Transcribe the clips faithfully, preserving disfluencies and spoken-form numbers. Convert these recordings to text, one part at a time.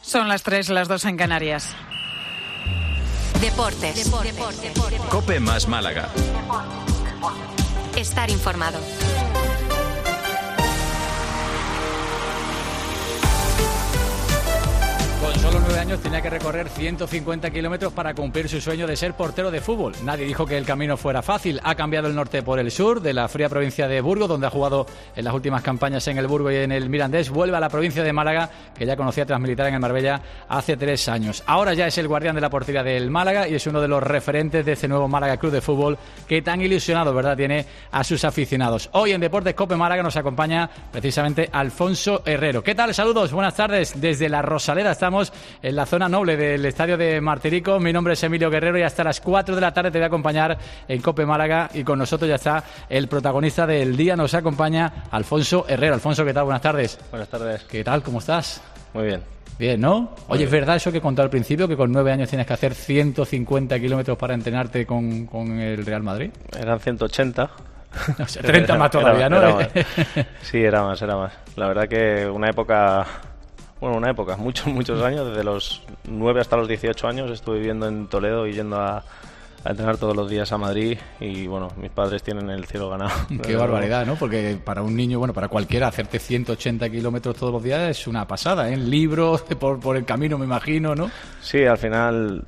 Son las tres, las dos en Canarias. Deportes. Deportes. Deportes. Deportes. COPE más Málaga. Estar informado. Con solo nueve años tenía que recorrer ciento cincuenta kilómetros para cumplir su sueño de ser portero de fútbol. Nadie dijo que el camino fuera fácil. Ha cambiado el norte por el sur, de la fría provincia de Burgos, donde ha jugado en las últimas campañas en el Burgos y en el Mirandés. Vuelve a la provincia de Málaga, que ya conocía tras militar en el Marbella hace tres años. Ahora ya es el guardián de la portería del Málaga y es uno de los referentes de este nuevo Málaga Club de Fútbol, que tan ilusionado, ¿verdad?, tiene a sus aficionados. Hoy en Deportes COPE Málaga nos acompaña precisamente Alfonso Herrero. ¿Qué tal? Saludos, buenas tardes. Desde la Rosaleda estamos en la zona noble del estadio de Martirico. Mi nombre es Emilio Guerrero y hasta las cuatro de la tarde te voy a acompañar en COPE Málaga, y con nosotros ya está el protagonista del día, nos acompaña Alfonso Herrero. Alfonso, ¿qué tal? Buenas tardes. Buenas tardes. ¿Qué tal? ¿Cómo estás? Muy bien. Bien, ¿no? Muy Oye, bien. ¿es verdad eso que contó al principio, que con nueve años tienes que hacer ciento cincuenta kilómetros para entrenarte con, con el Real Madrid? Eran ciento ochenta. O sea, treinta más todavía, era, ¿no? Era más. Sí, era más, era más. La verdad que una época... Bueno, una época, muchos, muchos años, desde los nueve hasta los dieciocho años estuve viviendo en Toledo y yendo a, a entrenar todos los días a Madrid, y bueno, mis padres tienen el cielo ganado. Qué barbaridad, ¿no? Porque para un niño, bueno, para cualquiera, hacerte ciento ochenta kilómetros todos los días es una pasada, ¿eh? En libros, por, por el camino, me imagino, ¿no? Sí, al final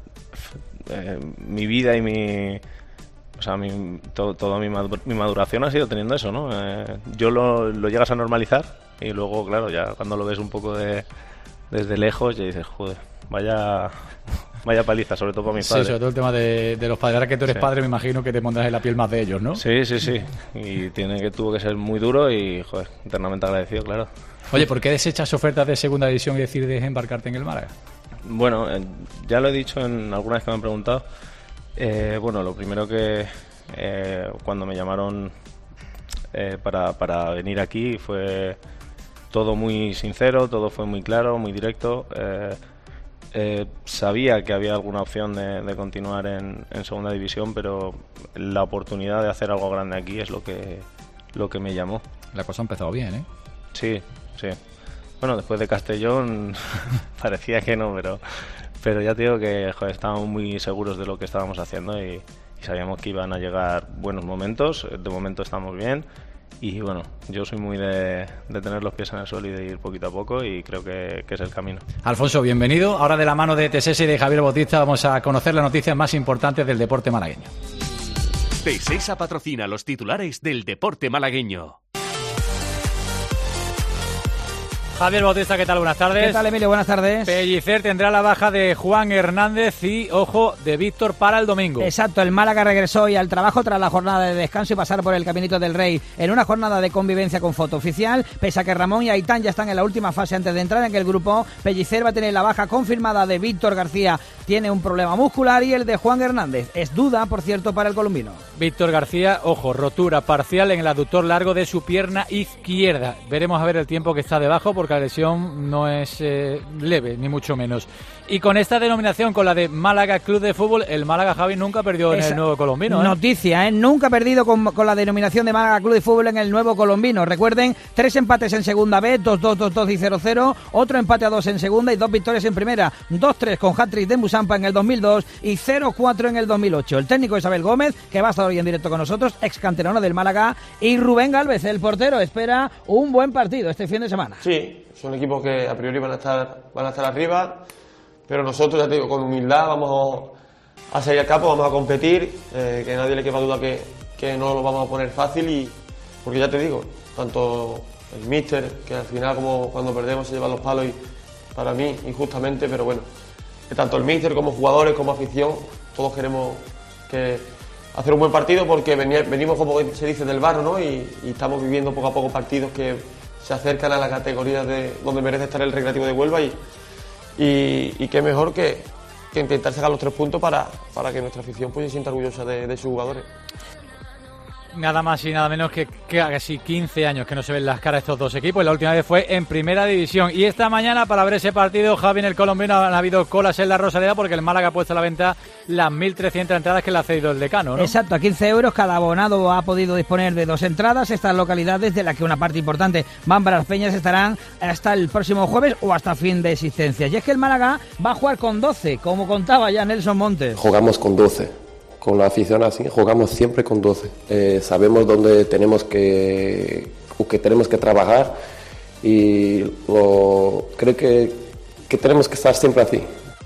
eh, mi vida y mi... O sea, mi, todo, toda mi, madur, mi maduración ha sido teniendo eso, ¿no? Eh, yo lo, lo llegas a normalizar y luego, claro, ya cuando lo ves un poco de, desde lejos, ya dices, joder, vaya vaya paliza, sobre todo para mis padres. Sí, sobre todo el tema de, de los padres. Ahora que tú eres sí. padre, me imagino que te pondrás en la piel más de ellos, ¿no? Sí, sí, sí. Y tiene que tuvo que ser muy duro y, joder, eternamente agradecido, claro. Oye, ¿por qué desechas ofertas de segunda división y decides embarcarte en el Málaga? Bueno, eh, ya lo he dicho en alguna vez que me han preguntado. Eh, bueno, lo primero que eh, cuando me llamaron eh, para, para venir aquí fue todo muy sincero, todo fue muy claro, muy directo. Eh, eh, sabía que había alguna opción de, de continuar en, en segunda división, pero la oportunidad de hacer algo grande aquí es lo que, lo que me llamó. La cosa ha empezado bien, ¿eh? Sí, sí. Bueno, después de Castellón parecía que no, pero... Pero ya te digo que, joder, estábamos muy seguros de lo que estábamos haciendo y, y sabíamos que iban a llegar buenos momentos. De momento estamos bien y, bueno, yo soy muy de, de tener los pies en el suelo y de ir poquito a poco, y creo que, que es el camino. Alfonso, bienvenido. Ahora, de la mano de Tesesa y de Javier Bautista, vamos a conocer las noticias más importantes del deporte malagueño. Tesesa patrocina los titulares del deporte malagueño. Javier Bautista, ¿qué tal? Buenas tardes. ¿Qué tal, Emilio? Buenas tardes. Pellicer tendrá la baja de Juan Hernández y, ojo, de Víctor para el domingo. Exacto, el Málaga regresó hoy al trabajo tras la jornada de descanso y pasar por el Caminito del Rey en una jornada de convivencia con foto oficial. Pese a que Ramón y Aitán ya están en la última fase antes de entrar en el grupo, Pellicer va a tener la baja confirmada de Víctor García. Tiene un problema muscular, y el de Juan Hernández es duda, por cierto, para el colombino. Víctor García, ojo, rotura parcial en el aductor largo de su pierna izquierda. Veremos a ver el tiempo que está debajo, porque la lesión no es eh, leve, ni mucho menos. Y con esta denominación, con la de Málaga Club de Fútbol, el Málaga, Javi, nunca perdió en Esa el nuevo colombino, ¿eh? Noticia, ¿eh? Nunca ha perdido con, con la denominación de Málaga Club de Fútbol en el nuevo colombino. Recuerden, tres empates en segunda B, dos dos, dos dos y cero cero, otro empate a dos en segunda y dos victorias en primera, dos tres con hat-trick de Musampa en el dos mil dos y cero cuatro en el dos mil ocho. El técnico Isabel Gómez, que va a estar hoy en directo con nosotros, ex canterano del Málaga, y Rubén Gálvez, el portero, espera un buen partido este fin de semana. Sí, son equipos que a priori van a estar, van a estar arriba, pero nosotros, ya te digo, con humildad vamos a salir al campo, vamos a competir, eh, que a nadie le quepa duda que, que no lo vamos a poner fácil, y porque ya te digo, tanto el míster, que al final como cuando perdemos se llevan los palos, y para mí injustamente, pero bueno, que tanto el míster como jugadores como afición, todos queremos que hacer un buen partido, porque venimos, como se dice, del barro, ¿no? Y, y estamos viviendo poco a poco partidos que se acercan a la categoría de donde merece estar el Recreativo de Huelva, y, y, y qué mejor que, que intentar sacar los tres puntos para, para que nuestra afición pues, se sienta orgullosa de, de sus jugadores. Nada más y nada menos que, que casi quince años que no se ven las caras de estos dos equipos. La última vez fue en Primera División. Y esta mañana, para ver ese partido, Javi, en el colombiano, han habido colas en la Rosaleda porque el Málaga ha puesto a la venta las mil trescientas entradas que le ha cedido el decano, ¿no? Exacto, a quince euros cada abonado ha podido disponer de dos entradas. Estas localidades, de las que una parte importante van para las Peñas, estarán hasta el próximo jueves o hasta fin de existencia. Y es que el Málaga va a jugar con doce, como contaba ya Nelson Montes. Jugamos con doce. Con la afición así, jugamos siempre con doce. Eh, sabemos dónde tenemos que, que tenemos que trabajar y lo, creo que, que tenemos que estar siempre así.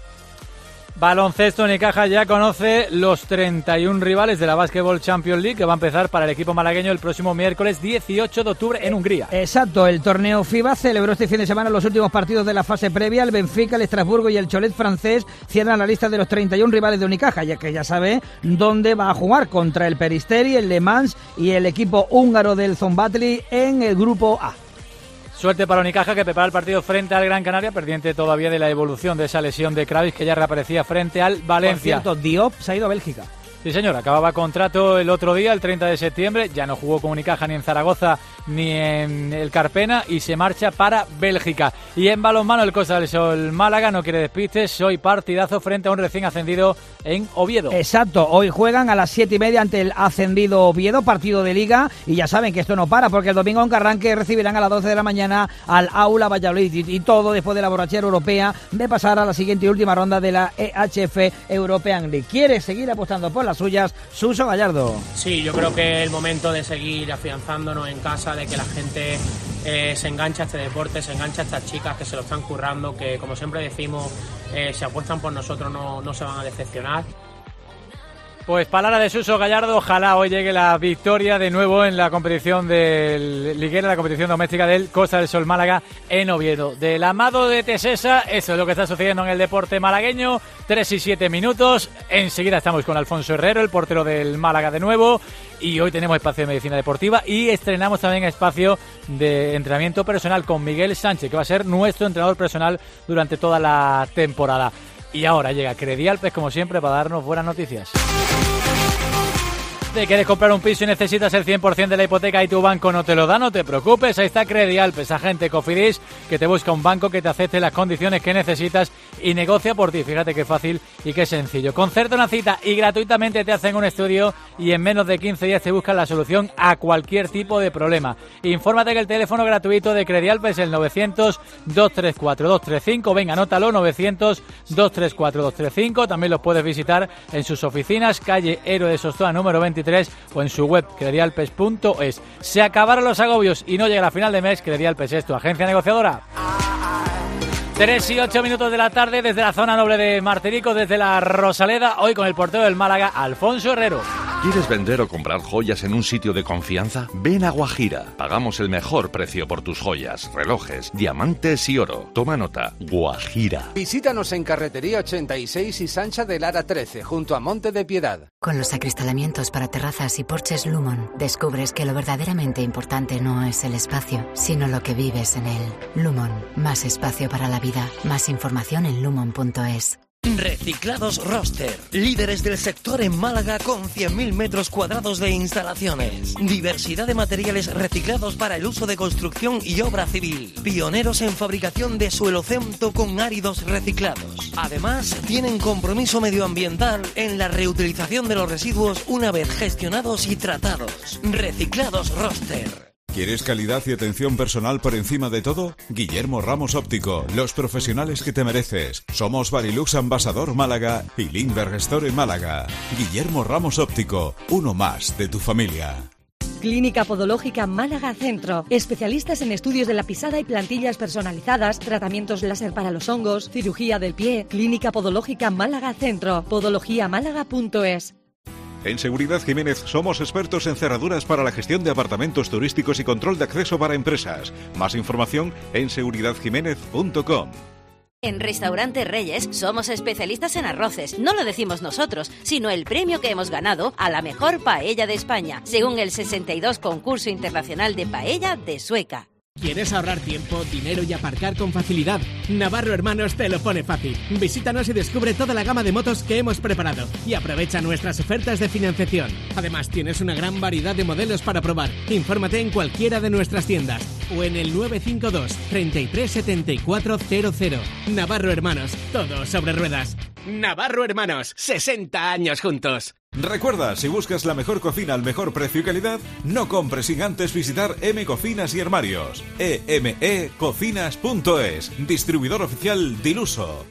Baloncesto, Unicaja ya conoce los treinta y uno rivales de la Basketball Champions League que va a empezar para el equipo malagueño el próximo miércoles dieciocho de octubre en Hungría. Exacto, el torneo FIBA celebró este fin de semana los últimos partidos de la fase previa. El Benfica, el Estrasburgo y el Cholet francés cierran la lista de los treinta y uno rivales de Unicaja, ya que ya sabe dónde va a jugar, contra el Peristeri, el Le Mans y el equipo húngaro del Zombatli en el grupo A. Suerte para Unicaja, que prepara el partido frente al Gran Canaria, pendiente todavía de la evolución de esa lesión de Kravis, que ya reaparecía frente al Valencia. Por cierto, Diop se ha ido a Bélgica. Sí, señor, acababa contrato el otro día, el treinta de septiembre, ya no jugó con Unicaja ni en Zaragoza ni en el Carpena y se marcha para Bélgica. Y en balonmano, el Costa del Sol Málaga no quiere despistes, hoy partidazo frente a un recién ascendido en Oviedo. Exacto, hoy juegan a las siete y media ante el ascendido Oviedo, partido de Liga, y ya saben que esto no para, porque el domingo en Carranque recibirán a las doce de la mañana al Aula Valladolid, y, y todo después de la borrachera europea de pasar a la siguiente y última ronda de la E H F European League. ¿Quiere seguir apostando por las suyas? Suso Gallardo. Sí, yo creo que es el momento de seguir afianzándonos en casa, de que la gente eh, se engancha a este deporte, se engancha a estas chicas que se lo están currando, que como siempre decimos, eh, si apuestan por nosotros no, no se van a decepcionar. Pues palabra de Suso Gallardo, ojalá hoy llegue la victoria de nuevo en la competición del Liguera, la competición doméstica del Costa del Sol Málaga en Oviedo. Del Amado de Tesesa, eso es lo que está sucediendo en el deporte malagueño, tres y siete minutos, enseguida estamos con Alfonso Herrero, el portero del Málaga de nuevo, y hoy tenemos espacio de medicina deportiva y estrenamos también espacio de entrenamiento personal con Miguel Sánchez, que va a ser nuestro entrenador personal durante toda la temporada. Y ahora llega Credialpes, como siempre, para darnos buenas noticias. ¿Te quieres comprar un piso y necesitas el cien por ciento de la hipoteca y tu banco no te lo da? No te preocupes, ahí está Credialpes, agente Cofidis, que te busca un banco que te acepte las condiciones que necesitas y negocia por ti. Fíjate qué fácil y qué sencillo. Concerta una cita y gratuitamente te hacen un estudio y en menos de quince días te buscan la solución a cualquier tipo de problema. Infórmate que el teléfono gratuito de Credialpes es el novecientos, dos tres cuatro, dos tres cinco. Venga, anótalo, novecientos, dos tres cuatro, dos tres cinco. También los puedes visitar en sus oficinas, calle Héroe de Sostoa número veintitrés, o en su web credialpes punto es. Se acabaron los agobios y no llega la final de mes. Credialpes es tu agencia negociadora. Tres y ocho minutos de la tarde desde la zona noble de Martirico, desde la Rosaleda, hoy con el portero del Málaga, Alfonso Herrero. ¿Quieres vender o comprar joyas en un sitio de confianza? Ven a Guajira. Pagamos el mejor precio por tus joyas, relojes, diamantes y oro. Toma nota. Guajira. Visítanos en Carretería ochenta y seis y Sancha de Lara trece, junto a Monte de Piedad. Con los acristalamientos para terrazas y porches Lumon, descubres que lo verdaderamente importante no es el espacio, sino lo que vives en él. Lumon, más espacio para la vida. Más información en lumon punto es. Reciclados Roster, líderes del sector en Málaga con cien mil metros cuadrados de instalaciones. Diversidad de materiales reciclados para el uso de construcción y obra civil. Pioneros en fabricación de suelo cemento con áridos reciclados. Además, tienen compromiso medioambiental en la reutilización de los residuos una vez gestionados y tratados. Reciclados Roster. ¿Quieres calidad y atención personal por encima de todo? Guillermo Ramos Óptico, los profesionales que te mereces. Somos Barilux Ambasador Málaga y Lindbergh Store en Málaga. Guillermo Ramos Óptico, uno más de tu familia. Clínica Podológica Málaga Centro. Especialistas en estudios de la pisada y plantillas personalizadas, tratamientos láser para los hongos, cirugía del pie. Clínica Podológica Málaga Centro. podología málaga punto es. En Seguridad Jiménez somos expertos en cerraduras para la gestión de apartamentos turísticos y control de acceso para empresas. Más información en seguridad jiménez punto com. En Restaurante Reyes somos especialistas en arroces. No lo decimos nosotros, sino el premio que hemos ganado a la mejor paella de España, según el sesenta y dos Concurso Internacional de Paella de Sueca. ¿Quieres ahorrar tiempo, dinero y aparcar con facilidad? Navarro Hermanos te lo pone fácil. Visítanos y descubre toda la gama de motos que hemos preparado y aprovecha nuestras ofertas de financiación. Además, tienes una gran variedad de modelos para probar. Infórmate en cualquiera de nuestras tiendas o en el nueve cinco dos, treinta y tres, setenta y cuatro cero cero. Navarro Hermanos, todo sobre ruedas. Navarro Hermanos, sesenta años juntos. Recuerda, si buscas la mejor cocina al mejor precio y calidad, no compres sin antes visitar M Cocinas y Armarios. e m e cocinas punto es, distribuidor oficial Diluso.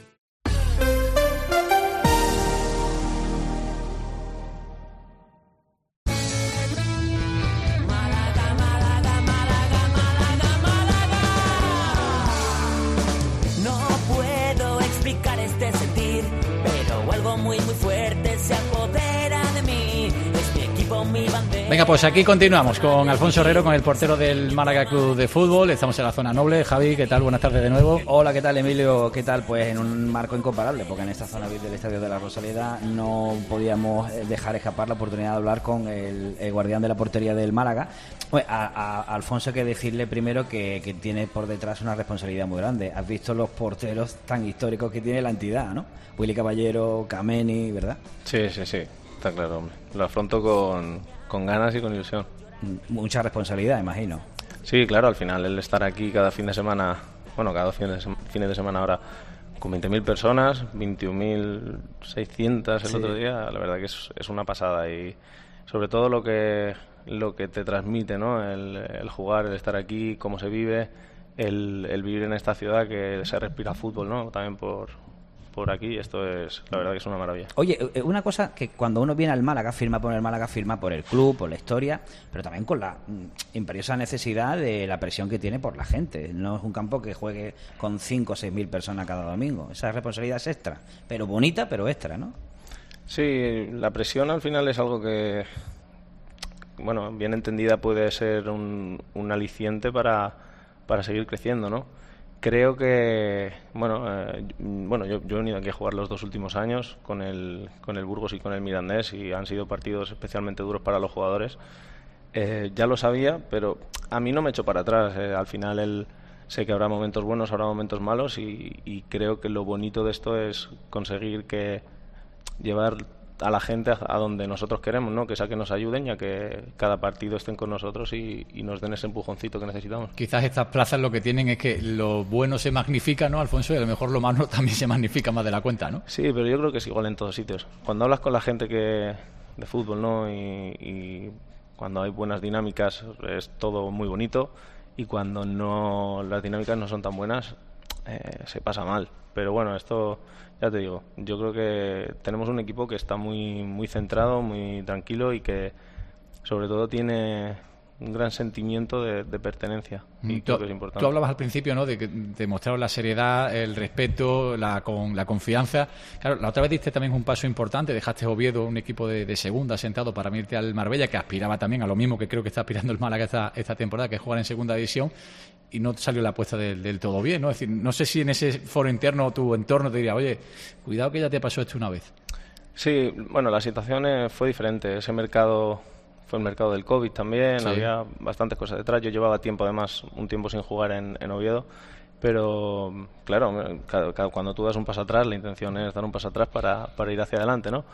No puedo explicar este sentir, pero algo muy muy fuerte se apodera de mí. Es mi equipo, mi bandera. Venga, pues aquí continuamos con Alfonso Herrero, con el portero del Málaga Club de Fútbol. Estamos en la zona noble. Javi, ¿qué tal? Buenas tardes de nuevo. Hola, ¿qué tal, Emilio? ¿Qué tal? Pues en un marco incomparable, porque en esta zona del Estadio de la Rosaleda no podíamos dejar escapar la oportunidad de hablar con el, el guardián de la portería del Málaga. Pues a, a, a Alfonso hay que decirle primero que, que tiene por detrás una responsabilidad muy grande. Has visto los porteros tan históricos que tiene la entidad, ¿no? Willy Caballero, Kameni, ¿verdad? Sí, sí, sí, está claro, hombre. Lo afronto con, con ganas y con ilusión. Mucha responsabilidad, imagino. Sí, claro, al final el estar aquí cada fin de semana, bueno, cada dos fines de, fines de semana ahora, con veinte mil personas, veintiún mil seiscientos el Sí. otro día, la verdad que es, es una pasada. Y sobre todo lo que lo que te transmite, ¿no? El, el jugar, el estar aquí, cómo se vive, el, el vivir en esta ciudad que se respira fútbol, ¿no? También por, por aquí, esto es, la verdad que es una maravilla. Oye, una cosa que cuando uno viene al Málaga, firma por el Málaga, firma por el club, por la historia, pero también con la mm, imperiosa necesidad de la presión que tiene por la gente. No es un campo que juegue con cinco o seis mil personas cada domingo. Esa responsabilidad es extra, pero bonita, pero extra, ¿no? Sí, la presión al final es algo que, bueno, bien entendida puede ser un, un aliciente para, para seguir creciendo, ¿no? Creo que, bueno, eh, bueno yo, yo he venido aquí a jugar los dos últimos años con el, con el Burgos y con el Mirandés y han sido partidos especialmente duros para los jugadores. Eh, ya lo sabía, pero a mí no me echo para atrás. Eh, al final el, sé que habrá momentos buenos, habrá momentos malos y, y creo que lo bonito de esto es conseguir que llevar a la gente a, a donde nosotros queremos, ¿no? Que es a que nos ayuden y a que cada partido estén con nosotros y, y nos den ese empujoncito que necesitamos. Quizás estas plazas lo que tienen es que lo bueno se magnifica, ¿no, Alfonso? Y a lo mejor lo malo también se magnifica más de la cuenta, ¿no? Sí, pero yo creo que es igual en todos sitios. Cuando hablas con la gente que de fútbol, ¿no? Y, y cuando hay buenas dinámicas es todo muy bonito y cuando no las dinámicas no son tan buenas eh, se pasa mal. Pero bueno, esto ya te digo, yo creo que tenemos un equipo que está muy muy centrado, muy tranquilo y que sobre todo tiene un gran sentimiento de, de pertenencia y tú, creo que es importante. Tú hablabas al principio, ¿no?, de que demostraron la seriedad, el respeto, la, con, la confianza. Claro, la otra vez diste también un paso importante, dejaste Oviedo, un equipo de, de segunda sentado para irte al Marbella, que aspiraba también a lo mismo que creo que está aspirando el Málaga esta, esta temporada, que es jugar en segunda división, y no salió la apuesta del, del todo bien, ¿no? Es decir, no sé si en ese foro interno tu entorno te diría, oye, cuidado que ya te pasó esto una vez. Sí, bueno, la situación eh, fue diferente. Ese mercado fue el mercado del COVID también, sí. Había bastantes cosas detrás. Yo llevaba tiempo, además, un tiempo sin jugar en, en Oviedo, pero claro, cada, cada, cuando tú das un paso atrás, la intención es dar un paso atrás para, para ir hacia adelante, ¿no?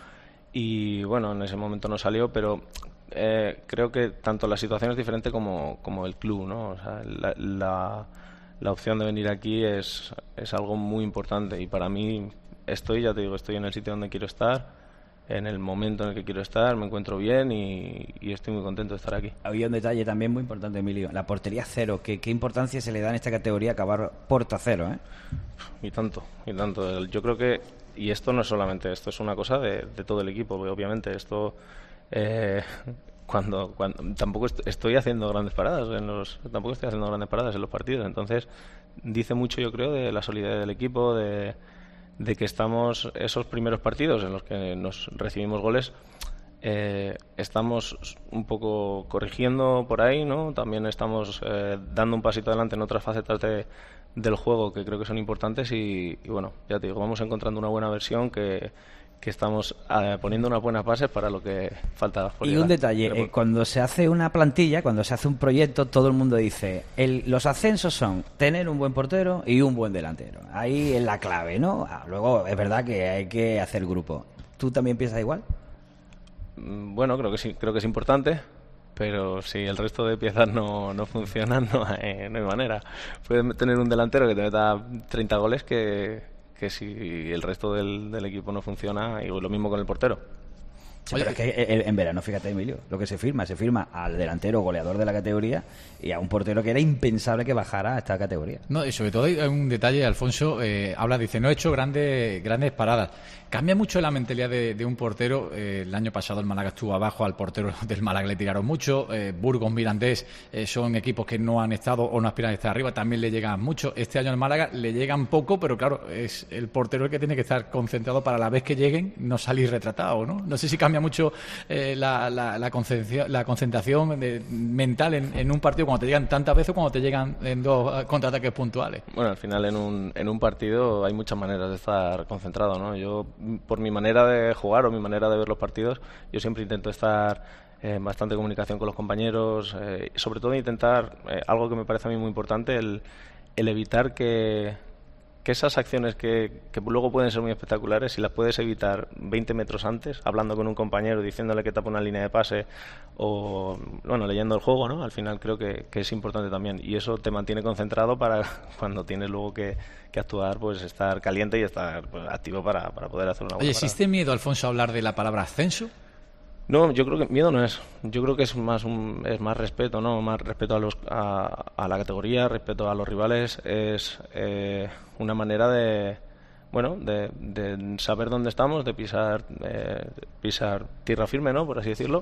Y bueno, en ese momento no salió, pero eh, creo que tanto la situación es diferente como, como el club, ¿no? O sea, la, la, la opción de venir aquí es, es algo muy importante y para mí estoy, ya te digo, estoy en el sitio donde quiero estar, en el momento en el que quiero estar, me encuentro bien y, y estoy muy contento de estar aquí. Había un detalle también muy importante, Emilio, la portería cero. ¿Qué, qué importancia se le da en esta categoría acabar puerta cero, eh? Y tanto, y tanto. Yo creo que, y esto no es solamente, esto es una cosa de, de todo el equipo, obviamente. Esto, eh, cuando, cuando tampoco est- estoy haciendo grandes paradas en los, tampoco estoy haciendo grandes paradas en los partidos. Entonces, dice mucho, yo creo, de la solidez del equipo, de de que estamos esos primeros partidos en los que nos recibimos goles, eh, estamos un poco corrigiendo por ahí, ¿no? También estamos eh, dando un pasito adelante en otras facetas de, del juego que creo que son importantes y, y bueno, ya te digo, vamos encontrando una buena versión que, que estamos eh, poniendo unas buenas bases para lo que falta por Y llegar. un detalle, Pero, eh, cuando se hace una plantilla, cuando se hace un proyecto, todo el mundo dice, el, los ascensos son tener un buen portero y un buen delantero. Ahí es la clave, ¿no? Ah, luego es verdad que hay que hacer grupo. ¿Tú también piensas igual? Bueno, creo que sí, creo que es importante, pero si el resto de piezas no, no funcionan, no hay, no hay manera. Puedes tener un delantero que te meta treinta goles que... que si el resto del, del equipo no funciona, y lo mismo con el portero. Sí, pero es que en verano, fíjate, Emilio, lo que se firma, se firma al delantero goleador de la categoría y a un portero que era impensable que bajara a esta categoría. No, y sobre todo hay un detalle, Alfonso, eh, habla, dice, no he hecho grandes grandes paradas. Cambia mucho la mentalidad de, de un portero. Eh, el año pasado el Málaga estuvo abajo, al portero del Málaga le tiraron mucho. Eh, Burgos, Mirandés eh, son equipos que no han estado o no aspiran a estar arriba, también le llegan mucho. Este año al Málaga le llegan poco, pero claro, es el portero el que tiene que estar concentrado para la vez que lleguen no salir retratado, ¿no? No sé si cambia mucho eh, la, la, la, concentración, la concentración de, mental en, en un partido cuando te llegan tantas veces o cuando te llegan en dos contraataques puntuales. Bueno, al final en un, en un partido hay muchas maneras de estar concentrado, ¿no? Yo, por mi manera de jugar o mi manera de ver los partidos, yo siempre intento estar en eh, bastante comunicación con los compañeros, eh, sobre todo intentar, eh, algo que me parece a mí muy importante, el, el evitar que, que esas acciones que, que luego pueden ser muy espectaculares, si las puedes evitar veinte metros antes, hablando con un compañero, diciéndole que tapa una línea de pase o, bueno, leyendo el juego, ¿no? Al final creo que, que es importante también, y eso te mantiene concentrado para cuando tienes luego que, que actuar, pues estar caliente y estar pues, activo para, para poder hacer una buena Oye, parada. ¿existe miedo, Alfonso, a hablar de la palabra ascenso? No, yo creo que miedo no es. Yo creo que es más un, es más respeto, ¿no? Más respeto a los a, a la categoría, respeto a los rivales. Es eh, una manera de, bueno, de, de saber dónde estamos, de pisar eh, pisar tierra firme, ¿no? Por así decirlo.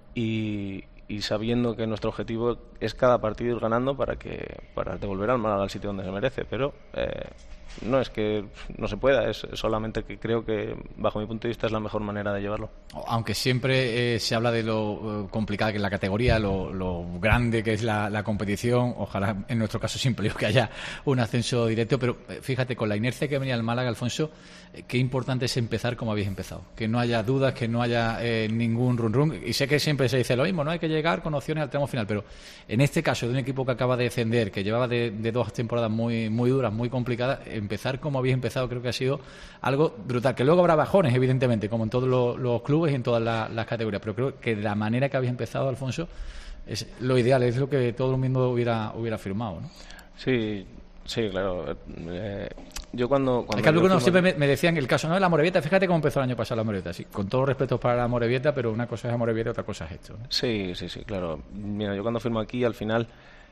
Y, y sabiendo que nuestro objetivo es cada partido ir ganando para que para devolver al Málaga al sitio donde se merece. Pero eh, no es que no se pueda, es solamente que creo que bajo mi punto de vista es la mejor manera de llevarlo. Aunque siempre eh, se habla de lo eh, complicada que es la categoría, lo, lo grande que es la, la competición, ojalá en nuestro caso siempre digo que haya un ascenso directo, pero eh, fíjate, con la inercia que venía el Málaga, Alfonso, eh, qué importante es empezar como habéis empezado, que no haya dudas, que no haya eh, ningún run run, y sé que siempre se dice lo mismo, no hay que llegar con opciones al tramo final, pero en este caso de un equipo que acaba de descender, que llevaba de, de dos temporadas muy, muy duras, muy complicadas, empezar como habéis empezado creo que ha sido algo brutal, que luego habrá bajones evidentemente como en todos los, los clubes y en todas la, las categorías, pero creo que de la manera que habéis empezado, Alfonso, es lo ideal, es lo que todo el mundo hubiera hubiera firmado, ¿no? Sí, sí, claro. Eh, yo cuando, cuando es que algunos firmo... siempre me, me decían el caso, ¿no? De la Morevieta, fíjate cómo empezó el año pasado la Morevieta, sí, con todo respeto para la Morevieta, pero una cosa es la Morevieta y otra cosa es esto, ¿no? Sí, sí, sí, claro. Mira, yo cuando firmo aquí, al final,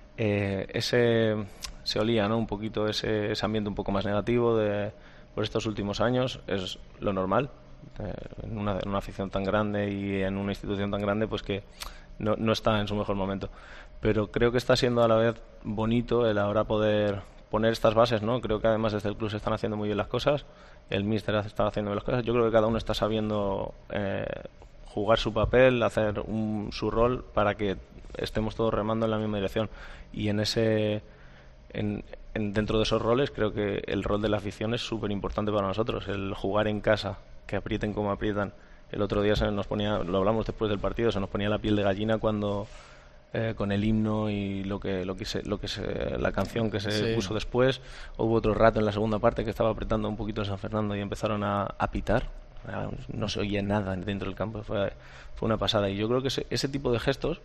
eh, ese se olía, ¿no? Un poquito ese, ese ambiente un poco más negativo de por estos últimos años, es lo normal. Eh, en, una, en una afición tan grande y en una institución tan grande, pues que no, no está en su mejor momento. Pero creo que está siendo a la vez bonito el ahora poder poner estas bases, ¿no? Creo que además desde el club se están haciendo muy bien las cosas, el míster está haciendo bien las cosas. Yo creo que cada uno está sabiendo eh, jugar su papel, hacer un, su rol para que estemos todos remando en la misma dirección. Y en ese en, en, dentro de esos roles creo que el rol de la afición es súper importante para nosotros, el jugar en casa, que aprieten como aprietan. El otro día se nos ponía, lo hablamos después del partido, se nos ponía la piel de gallina cuando eh, con el himno y lo que lo que se, lo que se, la canción que se Sí. puso después. Hubo otro rato en la segunda parte que estaba apretando un poquito en San Fernando y empezaron a, a pitar. No se oía nada dentro del campo, fue, fue una pasada. Y yo creo que ese, ese tipo de gestos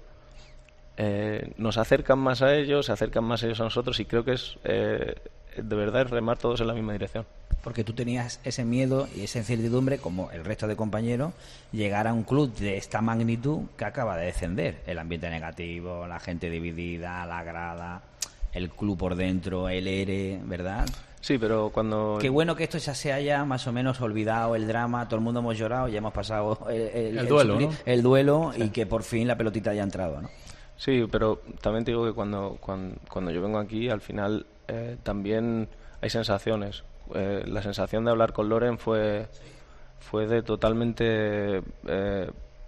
eh, nos acercan más a ellos, se acercan más ellos a nosotros, y creo que es eh, de verdad es remar todos en la misma dirección. Porque tú tenías ese miedo y esa incertidumbre, como el resto de compañeros, llegar a un club de esta magnitud que acaba de descender. El ambiente negativo, la gente dividida, la grada, el club por dentro, el E R E, ¿verdad? Sí, pero cuando... Qué bueno que esto ya se haya más o menos olvidado, el drama, todo el mundo hemos llorado, ya hemos pasado el, el, El duelo, sufrir- ¿no? el duelo Sí. y que por fin la pelotita haya entrado, ¿no? Sí, pero también te digo que cuando, cuando, cuando yo vengo aquí, al final eh, también hay sensaciones. Eh, la sensación de hablar con Loren fue, fue de totalmente eh,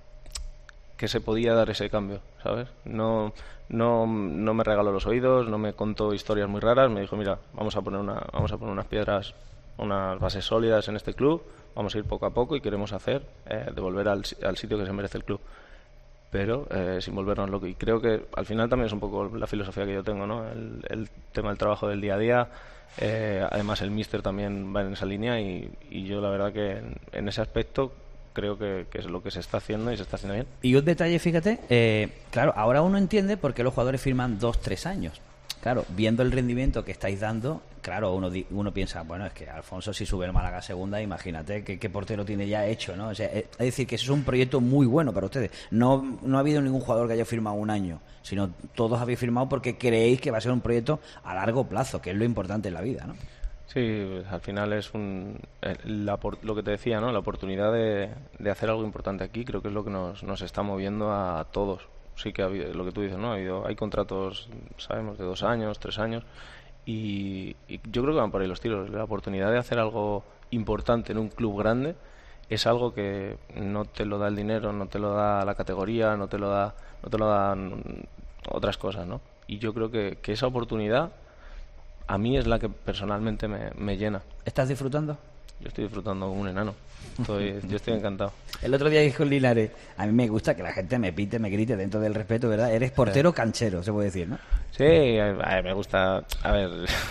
que se podía dar ese cambio, ¿sabes? No, no, no me regaló los oídos, no me contó historias muy raras, me dijo, mira, vamos a poner una, vamos a poner unas piedras unas bases sólidas en este club, vamos a ir poco a poco y queremos hacer, eh, devolver al, al sitio que se merece el club, pero eh, sin volvernos locos. Y creo que al final también es un poco la filosofía que yo tengo, ¿no? El, el tema del trabajo del día a día, eh, además el míster también va en esa línea y, y yo la verdad que en, en ese aspecto creo que, que es lo que se está haciendo y se está haciendo bien. Y un detalle, fíjate, eh, claro, ahora uno entiende por qué los jugadores firman dos, tres años. Claro, viendo el rendimiento que estáis dando, claro, uno uno piensa, bueno, es que Alfonso si sube el Málaga a segunda, imagínate qué, qué portero tiene ya hecho, ¿no? O sea, es decir, que eso es un proyecto muy bueno para ustedes. No, no ha habido ningún jugador que haya firmado un año, sino todos habéis firmado porque creéis que va a ser un proyecto a largo plazo, que es lo importante en la vida, ¿no? Sí, pues, al final es un, la, lo que te decía, ¿no? La oportunidad de, de hacer algo importante aquí, creo que es lo que nos, nos está moviendo a todos. Sí que ha habido, lo que tú dices, ¿no? Ha habido, hay contratos, sabemos, de dos años, tres años, y, y yo creo que van por ahí los tiros. La oportunidad de hacer algo importante en un club grande es algo que no te lo da el dinero, no te lo da la categoría, no te lo da, no te lo dan otras cosas, ¿no? Y yo creo que, que esa oportunidad a mí es la que personalmente me, me llena. ¿Estás disfrutando? Yo estoy disfrutando como un enano. Estoy, yo estoy encantado. El otro día dijo Linares, a mí me gusta que la gente me pite, me grite dentro del respeto, ¿verdad? Eres portero canchero, se puede decir, ¿no? Sí, a ver, me gusta... A ver,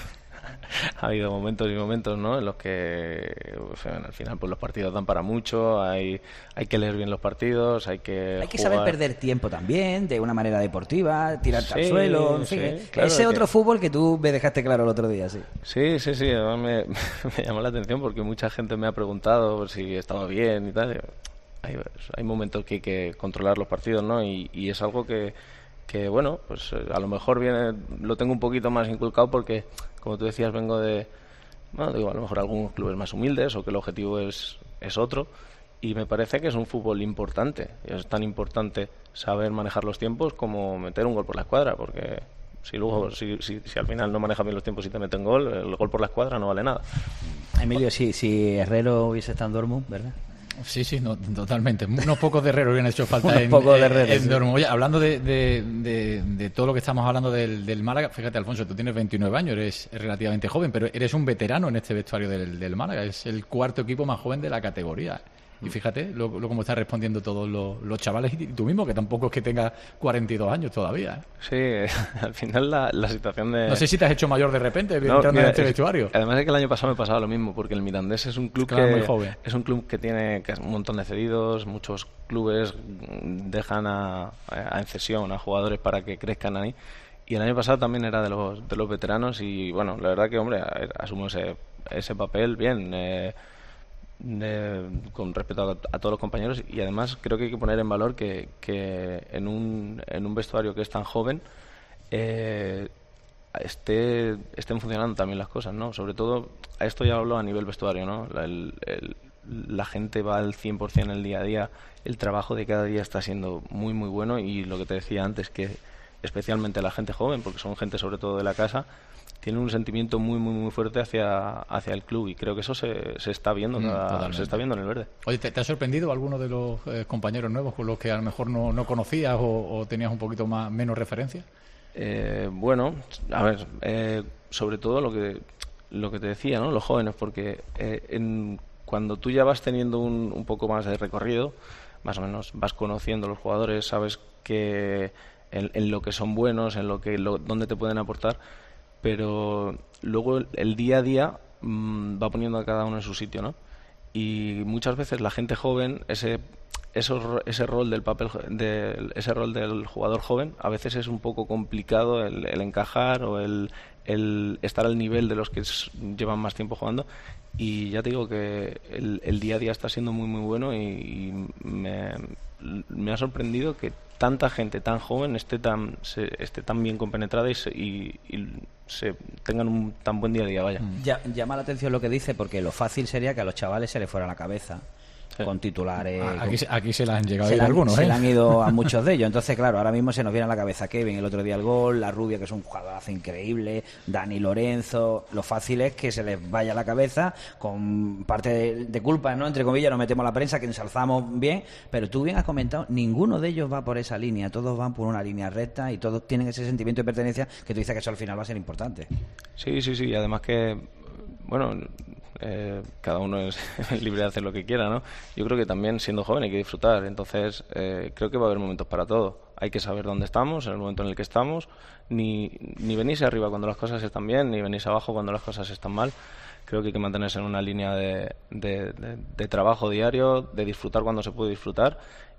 ha habido momentos y momentos, ¿no? En los que o sea, al final pues los partidos dan para mucho, hay hay que leer bien los partidos, hay que Hay que jugar. saber perder tiempo también, de una manera deportiva, tirarte Sí, al suelo, en sí, fin. claro, Ese que- otro fútbol que tú me dejaste claro el otro día, sí. Sí, sí, sí, además me, me llamó la atención porque mucha gente me ha preguntado si estaba bien y tal. Hay, hay momentos que hay que controlar los partidos, ¿no? Y, y es algo que, que, bueno, pues eh, a lo mejor viene, lo tengo un poquito más inculcado porque, como tú decías, vengo de, bueno, digo, a lo mejor algunos clubes más humildes o que el objetivo es, es otro. Y me parece que es un fútbol importante. Es tan importante saber manejar los tiempos como meter un gol por la escuadra, porque si luego, si, si, si al final no manejas bien los tiempos y te meten gol, el gol por la escuadra no vale nada. Emilio, si, si Herrero hubiese estado en Dortmund, ¿verdad? Sí, sí, no, totalmente. Unos pocos de Herrero hubieran hecho falta Unos en, pocos de en- Herrero, en sí. Dortmund. Oye, hablando de, de, de, de todo lo que estamos hablando del, del Málaga, fíjate, Alfonso, tú tienes veintinueve años, eres relativamente joven, pero eres un veterano en este vestuario del, del Málaga. Es el cuarto equipo más joven de la categoría. Y fíjate lo, lo cómo están respondiendo todos los, los chavales y tú mismo, que tampoco es que tengas cuarenta y dos años todavía, ¿eh? Sí, al final la, la situación de... No sé si te has hecho mayor de repente No, entrando mira, en este es- vestuario. Además es que el año pasado me pasaba lo mismo, porque el Mirandés es un club Claro, que muy joven. es un club que tiene que es un montón de cedidos, muchos clubes mm, dejan a, a en cesión a jugadores para que crezcan ahí. Y el año pasado también era de los de los veteranos y bueno, la verdad que hombre, a- asumo ese ese papel bien. Eh, de- con respeto a, a todos los compañeros y además creo que hay que poner en valor que, que en un en un vestuario que es tan joven eh, esté estén funcionando también las cosas, ¿no? Sobre todo, a esto ya hablo a nivel vestuario, ¿no? La, el- el- la gente va al cien por ciento en el día a día, el trabajo de cada día está siendo muy muy bueno y lo que te decía antes, que especialmente la gente joven, porque son gente sobre todo de la casa, tienen un sentimiento muy muy muy fuerte hacia hacia el club y creo que eso se, se está viendo Mm, cada- totalmente. se está viendo en el verde. Oye, ¿te, te ha sorprendido alguno de los eh, compañeros nuevos con los que a lo mejor no, no conocías o, o tenías un poquito más menos referencia? Eh, bueno, a ver, eh, sobre todo lo que lo que te decía, ¿no? Los jóvenes, porque eh, en, cuando tú ya vas teniendo un, un poco más de recorrido, más o menos vas conociendo a los jugadores, sabes que en, en lo que son buenos, en lo que lo, dónde te pueden aportar, pero luego el, el día a día mm, va poniendo a cada uno en su sitio, ¿no? Y muchas veces la gente joven, ese esos ro- ese rol del papel jo- del ese rol del jugador joven a veces es un poco complicado el, el encajar o el, el estar al nivel de los que s- llevan más tiempo jugando y ya te digo que el, el día a día está siendo muy muy bueno y, y me, me ha sorprendido que tanta gente tan joven esté tan se, esté tan bien compenetrada y, se, y, y se tengan un tan buen día a día, vaya. Ya- llama la atención lo que dice, porque lo fácil sería que a los chavales se les fuera la cabeza con titulares. Ah, con- aquí, se- aquí se la han llegado se a ir le han, algunos, se ¿eh? le han ido a muchos de ellos. Entonces, claro, ahora mismo se nos viene a la cabeza Kevin, el otro día el gol, la Rubia, que es un jugadorazo increíble, Dani Lorenzo. Lo fácil es que se les vaya a la cabeza con parte de, de culpa, ¿no? Entre comillas, nos metemos a la prensa, que ensalzamos bien, pero tú bien has comentado, ninguno de ellos va por esa línea, todos van por una línea recta y todos tienen ese sentimiento de pertenencia que tú dices que eso al final va a ser importante. Sí, sí, sí, y además que, bueno, eh, cada uno es libre de hacer lo que quiera, ¿no? Yo creo que también siendo joven hay que disfrutar, entonces eh, creo que va a haber momentos para todo. Hay que saber dónde estamos, en el momento en el que estamos, ni, ni venirse arriba cuando las cosas están bien, ni venirse abajo cuando las cosas están mal. Creo que hay que mantenerse en una línea de, de, de, de trabajo diario, de disfrutar cuando se puede disfrutar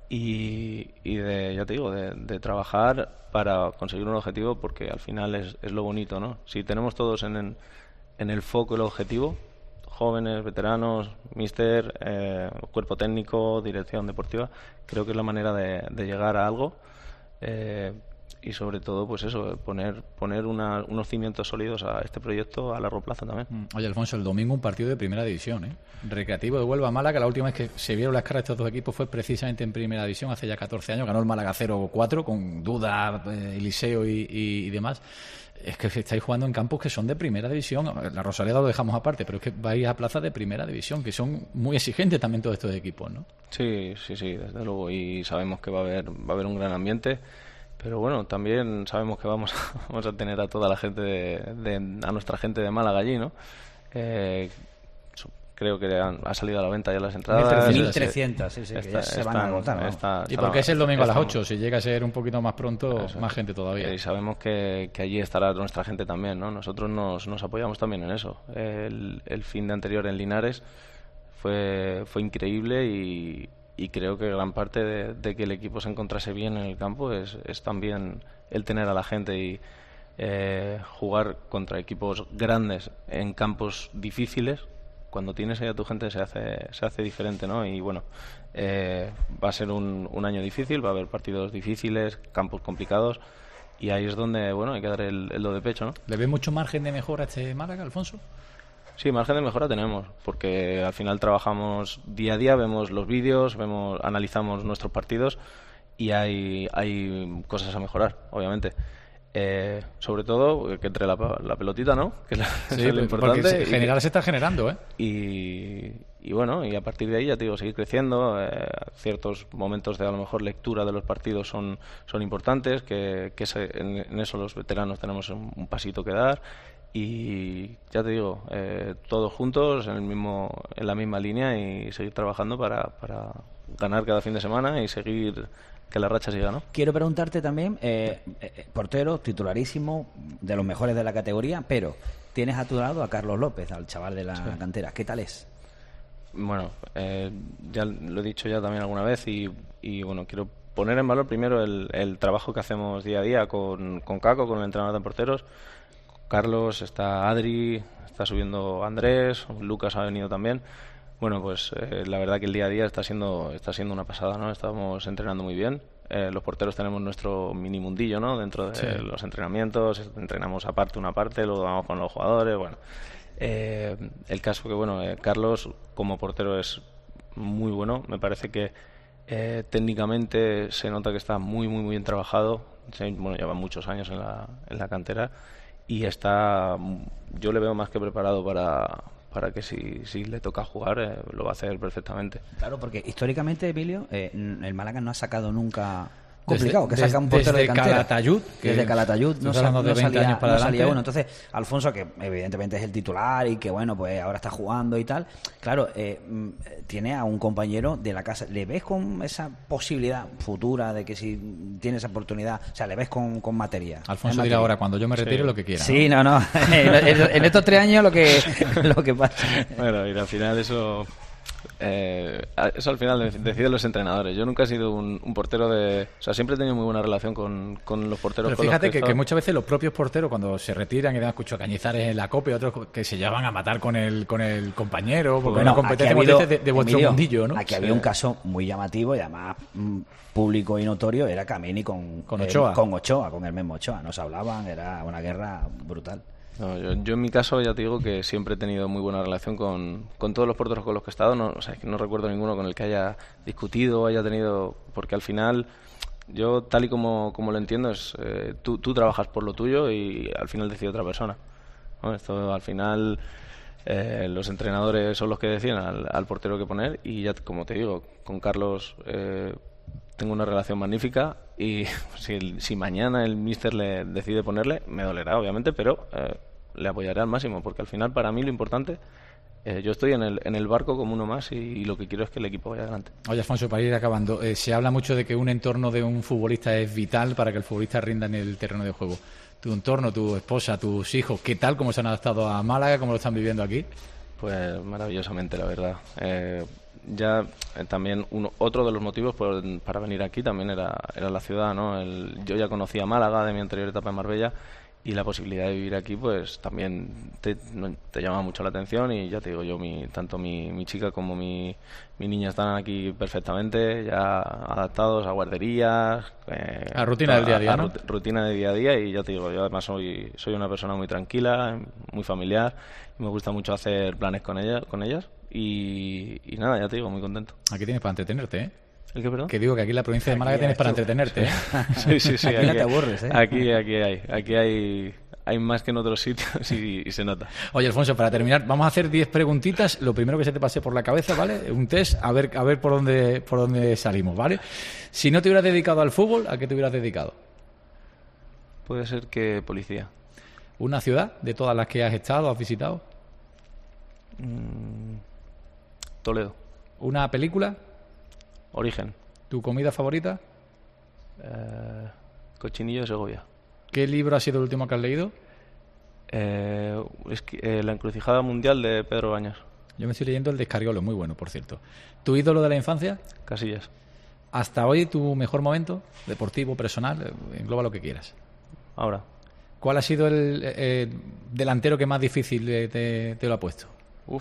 y, y de, ya te digo, de, de trabajar para conseguir un objetivo, porque al final es, es lo bonito, ¿no? Si tenemos todos en, en, en el foco el objetivo, jóvenes, veteranos, míster, eh, cuerpo técnico, dirección deportiva, creo que es la manera de, de llegar a algo. Eh, y sobre todo, pues eso, poner poner una, unos cimientos sólidos a este proyecto a largo plazo también. Oye, Alfonso, el domingo un partido de primera división, ¿eh? Recreativo de Huelva, Málaga. La última vez que se vieron las caras de estos dos equipos fue precisamente en primera división, hace ya catorce años. Ganó el Málaga cero cuatro, con Duda, eh, Eliseo y, y, y demás. Es que estáis jugando en campos que son de primera división. La Rosaleda lo dejamos aparte, pero es que vais a plazas de primera división, que son muy exigentes también todos estos equipos, ¿no? Sí, sí, sí, desde luego. Y sabemos que va a haber, va a haber un gran ambiente. Pero bueno, también sabemos que vamos, vamos a tener a toda la gente, de, de, a nuestra gente de Málaga allí, ¿no? Eh, creo que han, ha salido a la venta ya las entradas. mil trescientas, sí, sí, que ya se van a agotar, ¿no? Está, y porque es el domingo a las ocho, si llega a ser un poquito más pronto, eso, más gente todavía. Y sabemos que, que allí estará nuestra gente también, ¿no? Nosotros nos, nos apoyamos también en eso. El, el fin de anterior en Linares fue, fue increíble y... y creo que gran parte de, de que el equipo se encontrase bien en el campo es, es también el tener a la gente y eh, jugar contra equipos grandes en campos difíciles. Cuando tienes ahí a tu gente se hace se hace diferente, ¿no? Y bueno, eh, va a ser un, un año difícil, va a haber partidos difíciles, campos complicados, y ahí es donde, bueno, hay que dar el, el do de pecho, ¿no? ¿Le ves mucho margen de mejora a este Málaga, Alfonso? Sí, margen de mejora tenemos, porque al final trabajamos día a día, vemos los vídeos, vemos, analizamos nuestros partidos y hay, hay cosas a mejorar, obviamente. Eh, sobre todo que entre la, la pelotita, ¿no? Que es, la, sí, es lo importante. Porque general se está generando, ¿eh? Y, y bueno, y a partir de ahí ya te digo, seguir creciendo. Eh, ciertos momentos de a lo mejor lectura de los partidos son, son importantes, que, que se, en, en eso los veteranos tenemos un, un pasito que dar. Y ya te digo, eh, todos juntos en el mismo en la misma línea y seguir trabajando para, para ganar cada fin de semana y seguir que la racha siga, ¿no? Quiero preguntarte también, eh, eh, portero titularísimo, de los mejores de la categoría, pero tienes a tu lado a Carlos López, al chaval de la sí. cantera. ¿Qué tal es? Bueno, eh, ya lo he dicho ya también alguna vez y, y bueno, quiero poner en valor primero el, el trabajo que hacemos día a día con, con Caco, con el entrenador de porteros. Carlos, está Adri, está subiendo Andrés, Lucas ha venido también. Bueno, pues eh, la verdad que el día a día está siendo está siendo una pasada, ¿no? Estamos entrenando muy bien. Eh, los porteros tenemos nuestro mini mundillo, ¿no? Dentro de sí. los entrenamientos, entrenamos aparte una parte, luego vamos con los jugadores, bueno. Eh, el caso que, bueno, eh, Carlos como portero es muy bueno. Me parece que eh, técnicamente se nota que está muy, muy, muy bien trabajado. Sí, bueno, lleva muchos años en la, en la cantera. Y está, yo le veo más que preparado para, para que si, si le toca jugar eh, lo va a hacer perfectamente. Claro, porque históricamente, Emilio, eh, el Málaga no ha sacado nunca... complicado, desde, que saca un portero desde de cantera. Calatayud, que desde Calatayud no, sal, de no salía, años para no salía bueno. adelante. Entonces, Alfonso, que evidentemente es el titular y que bueno, pues ahora está jugando y tal, claro, eh, tiene a un compañero de la casa. ¿Le ves con esa posibilidad futura de que si tiene esa oportunidad, o sea, le ves con, con materia? Alfonso dirá ahora, cuando yo me retire, sí. lo que quiera. Sí, no, no, en estos tres años lo que, lo que pasa. Bueno, y al final eso... Eh, eso al final deciden los entrenadores. Yo nunca he sido un, un portero de... O sea, siempre he tenido muy buena relación con, con los porteros. Pero fíjate que, que, que muchas veces los propios porteros, cuando se retiran y dan escucho Cañizares en la Copa y otros que se llevan a matar con el con el compañero, porque bueno, una competencia habido, de, de vuestro Emilio, mundillo, ¿no? Aquí sí. había un caso muy llamativo y además mm, público y notorio, era Kameni con, con Ochoa. El, con Ochoa, con el mismo Ochoa. No se hablaban, era una guerra brutal. No, yo, yo en mi caso ya te digo que siempre he tenido muy buena relación con, con todos los porteros con los que he estado. No, o sea, no recuerdo ninguno con el que haya discutido o haya tenido... Porque al final, yo tal y como, como lo entiendo, es eh, tú, tú trabajas por lo tuyo y al final decide otra persona, ¿no? Esto al final eh, los entrenadores son los que deciden al, al portero que poner y ya, como te digo, con Carlos... Eh, tengo una relación magnífica y si, si mañana el míster le decide ponerle, me dolerá obviamente, pero eh, le apoyaré al máximo, porque al final para mí lo importante eh, yo estoy en el, en el barco como uno más y, y lo que quiero es que el equipo vaya adelante. Oye, Alfonso, para ir acabando, eh, se habla mucho de que un entorno de un futbolista es vital para que el futbolista rinda en el terreno de juego. Tu entorno, tu esposa, tus hijos, ¿qué tal? ¿Cómo se han adaptado a Málaga? ¿Cómo lo están viviendo aquí? Pues maravillosamente, la verdad. Eh, ya eh, también uno, otro de los motivos por, para venir aquí también era, era la ciudad, ¿no? El, yo ya conocía Málaga de mi anterior etapa en Marbella y la posibilidad de vivir aquí pues también te, te llama mucho la atención y ya te digo yo, mi, tanto mi, mi chica como mi, mi niña están aquí perfectamente, ya adaptados a guarderías. Eh, a rutina del día a día, a, ¿no? Rutina de día a día y ya te digo, yo además soy, soy una persona muy tranquila, muy familiar y me gusta mucho hacer planes con ella, con ellas y, y nada, ya te digo, muy contento. Aquí tienes para entretenerte, ¿eh? ¿El qué, perdón? Que digo que aquí en la provincia de Málaga Aquí tienes para esto. entretenerte, ¿eh? Sí, sí, sí. Aquí, aquí no te aburres, ¿eh? Aquí, aquí hay. Aquí hay, hay más que en otros sitios y, y se nota. Oye, Alfonso, para terminar, vamos a hacer diez preguntitas. Lo primero que se te pase por la cabeza, ¿vale? Un test, a ver, a ver por dónde, por dónde salimos, ¿vale? Si no te hubieras dedicado al fútbol, ¿a qué te hubieras dedicado? Puede ser que policía. ¿Una ciudad de todas las que has estado, has visitado? Mm, Toledo. ¿Una película? Origen. ¿Tu comida favorita? Eh, Cochinillo de Segovia. ¿Qué libro ha sido el último que has leído? Eh, es que, eh, La encrucijada mundial de Pedro Baños. Yo me estoy leyendo el de Escariolo, muy bueno, por cierto. ¿Tu ídolo de la infancia? Casillas. ¿Hasta hoy tu mejor momento? Deportivo, personal, engloba lo que quieras. Ahora. ¿Cuál ha sido el eh, delantero que más difícil eh, te, te lo ha puesto? Uf.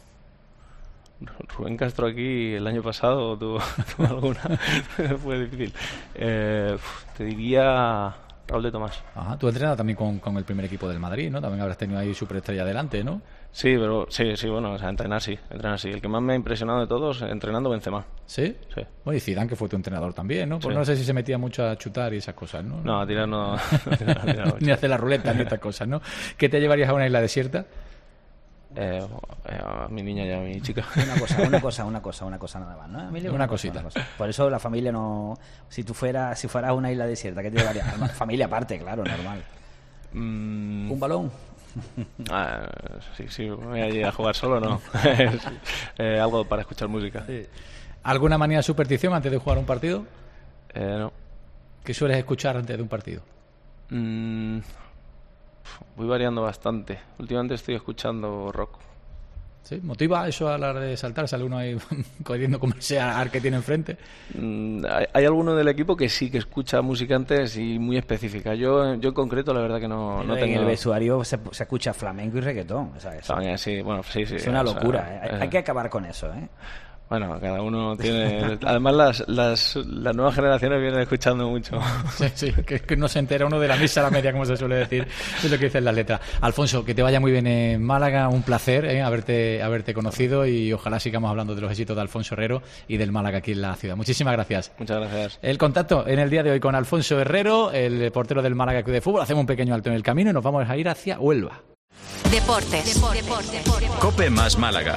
Rubén Castro aquí el año pasado tuvo, tuvo alguna. Fue difícil. Eh, te diría Raúl de Tomás. Ajá, tú has entrenado también con, con el primer equipo del Madrid, ¿no? También habrás tenido ahí superestrella delante, ¿no? Sí, pero sí, sí, bueno, o sea, entrenar sí, entrenar sí. El que más me ha impresionado de todos, entrenando Benzema. ¿Sí? Sí. Bueno, y Zidane, que fue tu entrenador también, ¿no? Pues sí. No sé si se metía mucho a chutar y esas cosas, ¿no? No, a tirar no. Ni a hacer la ruleta ni estas cosas, ¿no? ¿Qué te llevarías a una isla desierta? Eh, a mi niña y a mi chica. Una cosa, una cosa, una cosa, una cosa nada más, ¿no? Emilio, una, una cosita. Cosa, una cosa. Por eso la familia no... Si tú fueras, si fueras a una isla desierta, ¿qué te llevarías? Familia aparte, claro, normal. Mm. ¿Un balón? Ah, sí, sí, me voy a ir a jugar solo, ¿no? eh, algo para escuchar música. Sí. ¿Alguna manía de superstición antes de jugar un partido? Eh, no. ¿Qué sueles escuchar antes de un partido? Mm, voy variando bastante. Últimamente estoy escuchando rock. ¿Sí? ¿Motiva eso a la hora de saltar? ¿Sale uno ahí corriendo como sea al que tiene enfrente? Mm, hay, hay alguno del equipo que sí que escucha música antes y muy específica. Yo yo en concreto la verdad que no, no en tengo... el vestuario se, se escucha flamenco y reggaetón. O sea, eso, También, sí, bueno, sí, sí, es una locura. O sea, ¿eh? Hay, eh. hay que acabar con eso, ¿eh? Bueno, cada uno tiene... Además, las, las, las nuevas generaciones vienen escuchando mucho. Sí, sí, que, que no se entera uno de la misa a la media, como se suele decir, es lo que dicen las letras. Alfonso, que te vaya muy bien en Málaga, un placer ¿eh? haberte, haberte conocido y ojalá sigamos hablando de los éxitos de Alfonso Herrero y del Málaga aquí en la ciudad. Muchísimas gracias. Muchas gracias. El contacto en el día de hoy con Alfonso Herrero, el portero del Málaga Club de Fútbol. Hacemos un pequeño alto en el camino y nos vamos a ir hacia Huelva. Deportes. Deportes. Deportes. Cope más Málaga.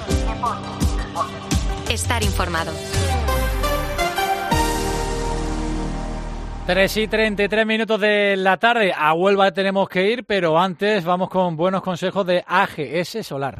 Estar informado. tres y treinta y tres minutos de la tarde. A Huelva tenemos que ir, pero antes vamos con buenos consejos de A G S Solar.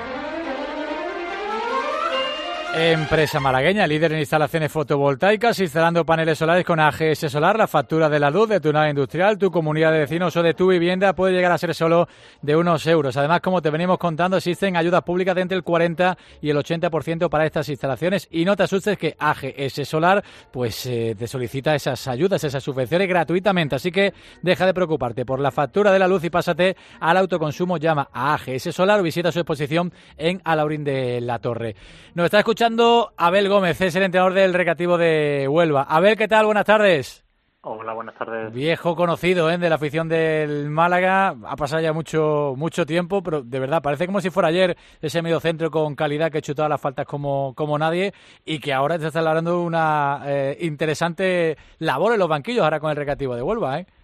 Empresa malagueña, líder en instalaciones fotovoltaicas, instalando paneles solares con A G S Solar. La factura de la luz de tu nave industrial, tu comunidad de vecinos o de tu vivienda puede llegar a ser solo de unos euros. Además, como te venimos contando, existen ayudas públicas de entre el cuarenta y el ochenta por ciento para estas instalaciones. Y no te asustes que A G S Solar pues eh, te solicita esas ayudas, esas subvenciones gratuitamente. Así que deja de preocuparte por la factura de la luz y pásate al autoconsumo. Llama a A G S Solar o visita su exposición en Alaurín de la Torre. Nos está escuchando Abel Gómez, es el entrenador del Recreativo de Huelva. Abel, ¿qué tal? Buenas tardes. Hola, buenas tardes. Viejo conocido ¿eh? de la afición del Málaga. Ha pasado ya mucho mucho tiempo, pero de verdad parece como si fuera ayer ese mediocentro con calidad que chutaba las faltas como, como nadie y que ahora te está labrando una eh, interesante labor en los banquillos ahora con el Recreativo de Huelva. ¿eh?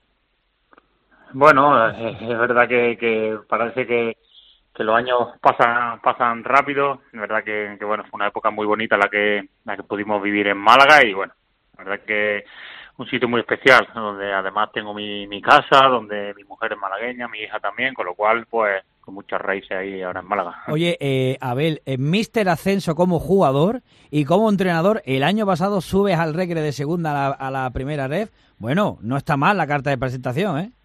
Bueno, es, es verdad que, que parece que que los años pasan pasan rápido. Es verdad que, que bueno, fue una época muy bonita la que la que pudimos vivir en Málaga y bueno, la verdad que un sitio muy especial, donde además tengo mi, mi casa, donde mi mujer es malagueña, mi hija también, con lo cual pues con muchas raíces ahí ahora en Málaga. Oye, eh, Abel, eh, míster Ascenso como jugador y como entrenador, el año pasado subes al Recre de segunda a la, a la primera ref. Bueno, no está mal la carta de presentación, ¿eh?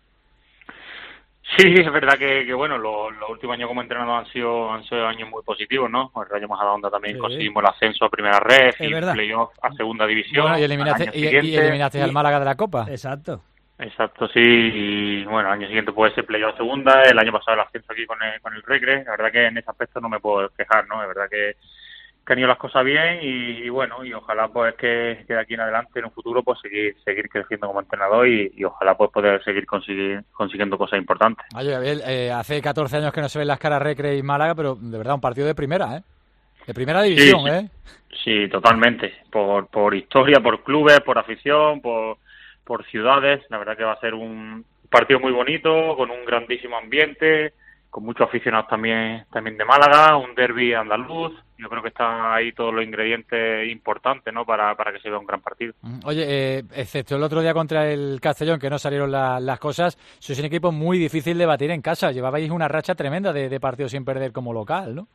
Sí, es verdad que, que bueno, los, los últimos años como entrenador han sido han sido años muy positivos, ¿no? El Rayo Majadahonda también sí. conseguimos el ascenso a primera red y playoff a segunda división. Bueno, y eliminaste, y, y eliminaste al Málaga de la Copa. Exacto. Exacto, sí, y bueno, el año siguiente puede ser playoff a segunda, el año pasado el ascenso aquí con el, con el Recre, la verdad que en ese aspecto no me puedo quejar, ¿no? Es verdad que, que han ido las cosas bien y, y bueno, y ojalá pues que, que de aquí en adelante en un futuro pues seguir seguir creciendo como entrenador y, y ojalá pues poder seguir conseguir, consiguiendo cosas importantes. Oye, Abel, eh, hace catorce años que no se ven las caras Recre y Málaga, pero de verdad un partido de primera, ¿eh? De primera división, sí, ¿eh? Sí, totalmente, por, por historia, por clubes, por afición, por... por ciudades, la verdad que va a ser un partido muy bonito, con un grandísimo ambiente, con muchos aficionados también también de Málaga, un derbi andaluz, yo creo que están ahí todos los ingredientes importantes, ¿no? para, para que se vea un gran partido. Oye, eh, excepto el otro día contra el Castellón, que no salieron la, las cosas, sois un equipo muy difícil de batir en casa, llevabais una racha tremenda de, de partidos sin perder como local, ¿no?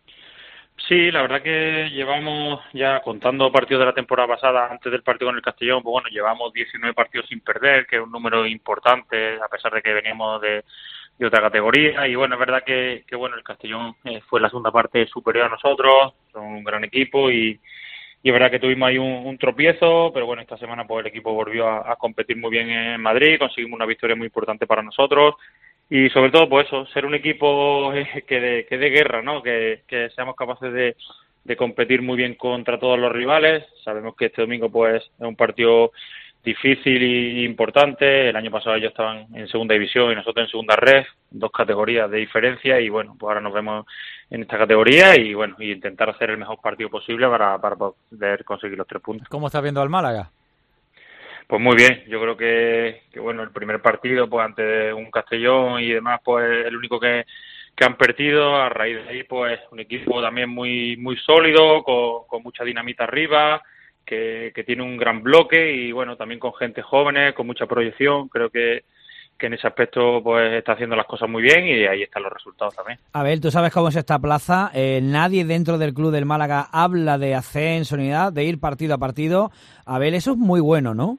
Sí, la verdad que llevamos ya contando partidos de la temporada pasada, antes del partido con el Castellón, pues bueno, llevamos diecinueve partidos sin perder, que es un número importante, a pesar de que veníamos de, de otra categoría. Y bueno, es verdad que, que bueno, el Castellón eh, fue la segunda parte superior a nosotros, son un gran equipo y, y es verdad que tuvimos ahí un, un tropiezo, pero bueno, esta semana pues el equipo volvió a, a competir muy bien en Madrid, conseguimos una victoria muy importante para nosotros. Y sobre todo, pues eso, ser un equipo que de, que de guerra, ¿no? Que, que seamos capaces de, de competir muy bien contra todos los rivales. Sabemos que este domingo, pues, es un partido difícil y importante. El año pasado ellos estaban en segunda división y nosotros en segunda red, dos categorías de diferencia. Y bueno, pues ahora nos vemos en esta categoría y bueno, y intentar hacer el mejor partido posible para, para poder conseguir los tres puntos. ¿Cómo estás viendo al Málaga? Pues muy bien, yo creo que, que bueno, el primer partido pues ante un Castellón y demás pues el único que, que han perdido, a raíz de ahí pues un equipo también muy muy sólido, con, con mucha dinamita arriba, que, que tiene un gran bloque y bueno, también con gente jóvenes, con mucha proyección, creo que, que en ese aspecto pues está haciendo las cosas muy bien y ahí están los resultados también. A ver, tú sabes cómo es esta plaza, eh, nadie dentro del club del Málaga habla de ascenso ni nada, de ir partido a partido. A ver, eso es muy bueno, ¿no?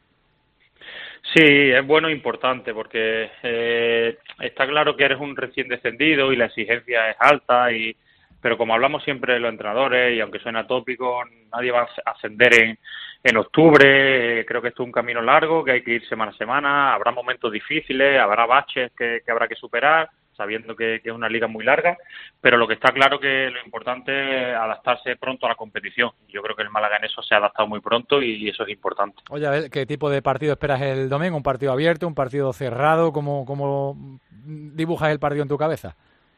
Sí, es bueno e importante porque eh, está claro que eres un recién descendido y la exigencia es alta, y pero como hablamos siempre de los entrenadores y aunque suena tópico, nadie va a ascender en, en octubre. Eh, creo que esto es un camino largo, que hay que ir semana a semana, habrá momentos difíciles, habrá baches que, que habrá que superar, sabiendo que, que es una liga muy larga, pero lo que está claro que lo importante es adaptarse pronto a la competición. Yo creo que el Málaga en eso se ha adaptado muy pronto y eso es importante. Oye, a ver, ¿qué tipo de partido esperas el domingo? ¿Un partido abierto, un partido cerrado? ¿Cómo, cómo dibujas el partido en tu cabeza?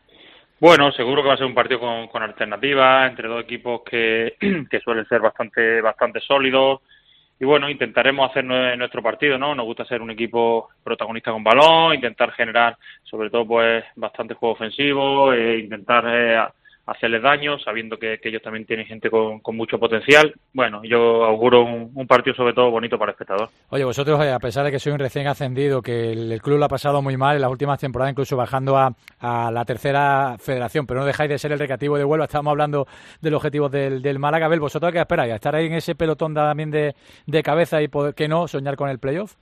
Bueno, seguro que va a ser un partido con, con alternativas, entre dos equipos que, que suelen ser bastante, bastante sólidos. Y bueno, intentaremos hacer nuestro partido, ¿no? Nos gusta ser un equipo protagonista con balón, intentar generar, sobre todo, pues, bastante juego ofensivo, e intentar eh, hacerles daño, sabiendo que, que ellos también tienen gente con, con mucho potencial. Bueno, yo auguro un, un partido, sobre todo, bonito para el espectador. Oye, vosotros, a pesar de que sois un recién ascendido, que el, el club lo ha pasado muy mal en las últimas temporadas, incluso bajando a, a la tercera federación, pero no dejáis de ser el Recreativo de Huelva. Estábamos hablando de los objetivos del, del Málaga. Abel, ¿vosotros qué esperáis? ¿Estar ahí en ese pelotón también de, de cabeza y poder, que no, soñar con el playoff?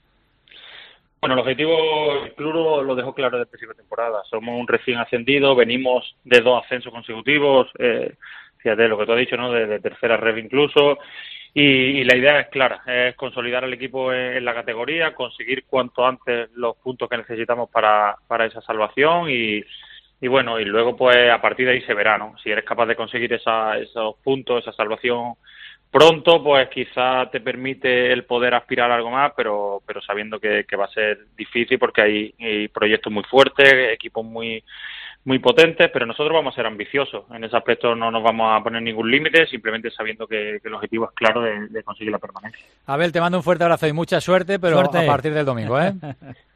Bueno, el objetivo, el club lo dejó claro desde el principio de temporada. Somos un recién ascendido, venimos de dos ascensos consecutivos, eh, fíjate lo que tú has dicho, ¿no? De, de tercera red incluso. Y, y la idea es clara, es consolidar al equipo en, en la categoría, conseguir cuanto antes los puntos que necesitamos para, para esa salvación y, y bueno, y luego pues a partir de ahí se verá, ¿no? Si eres capaz de conseguir esa, esos puntos, esa salvación pronto, pues quizá te permite el poder aspirar a algo más, pero pero sabiendo que, que va a ser difícil porque hay, hay proyectos muy fuertes, equipos muy muy potentes, pero nosotros vamos a ser ambiciosos. En ese aspecto no nos vamos a poner ningún límite, simplemente sabiendo que, que el objetivo es claro de, de conseguir la permanencia. Abel, te mando un fuerte abrazo y mucha suerte, pero suerte. A partir del domingo, ¿eh?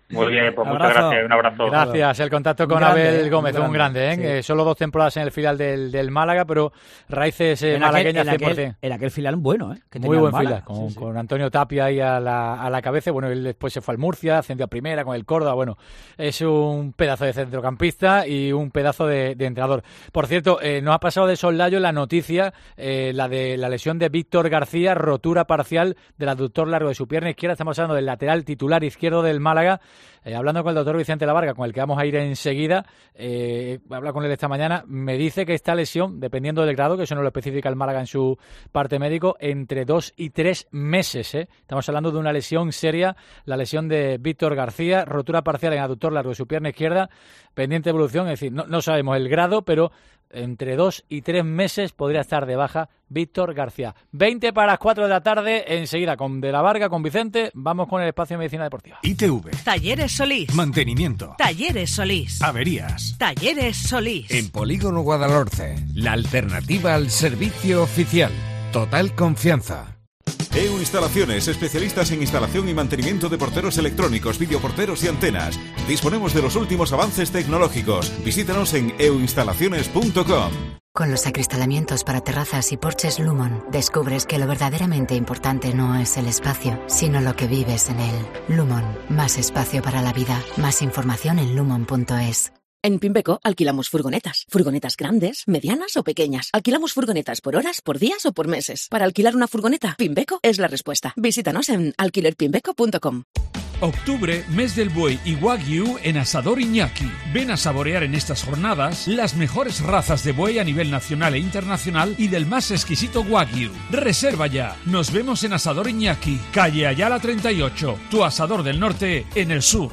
Muy bien, pues muchas Abrazo. gracias, un abrazo. Gracias, el contacto con Grande, Abel ¿eh? Gómez, Muy un grande, ¿eh? sí. Eh, solo dos temporadas en el filial del, del Málaga, pero raíces eh, En aquel, malagueñas en, cien por aquel, ciento. en aquel filial bueno, ¿eh? Que Muy tenía buen el Málaga. fila, con, Sí, sí. con Antonio Tapia ahí a la, a la cabeza. Bueno, él después se fue al Murcia, ascendió a primera con el Córdoba. Bueno, es un pedazo de centrocampista y un pedazo de, de entrenador. Por cierto, eh, nos ha pasado de soslayo la noticia, eh, la de la lesión de Víctor García, rotura parcial del aductor largo de su pierna izquierda. Estamos hablando del lateral titular izquierdo del Málaga. Eh, hablando con el doctor Vicente Lavarga, con el que vamos a ir enseguida, eh, voy a hablar con él esta mañana, me dice que esta lesión, dependiendo del grado, que eso no lo especifica el Málaga en su parte médico, entre dos y tres meses. ¿eh? Estamos hablando de una lesión seria, la lesión de Víctor García, rotura parcial en aductor largo de su pierna izquierda, pendiente de evolución, es decir, no, no sabemos el grado, pero entre dos y tres meses podría estar de baja Víctor García. veinte para las cuatro de la tarde, enseguida con De la Varga, con Vicente, vamos con el espacio de medicina deportiva. I T V. Talleres Solís. Mantenimiento. Talleres Solís. Averías. Talleres Solís. En Polígono Guadalhorce, la alternativa al servicio oficial. Total confianza. E U Instalaciones, especialistas en instalación y mantenimiento de porteros electrónicos, videoporteros y antenas. Disponemos de los últimos avances tecnológicos. Visítanos en e u instalaciones punto com. Con los acristalamientos para terrazas y porches Lumon, descubres que lo verdaderamente importante no es el espacio, sino lo que vives en él. Lumon, más espacio para la vida. Más información en lumon punto es. En Pimbeco alquilamos furgonetas. Furgonetas grandes, medianas o pequeñas. Alquilamos furgonetas por horas, por días o por meses. Para alquilar una furgoneta, Pimbeco es la respuesta. Visítanos en alquiler pimbeco punto com. Octubre, mes del buey y Wagyu en Asador Iñaki. Ven a saborear en estas jornadas las mejores razas de buey a nivel nacional e internacional y del más exquisito Wagyu. Reserva ya. Nos vemos en Asador Iñaki, calle Ayala treinta y ocho, tu asador del norte en el sur.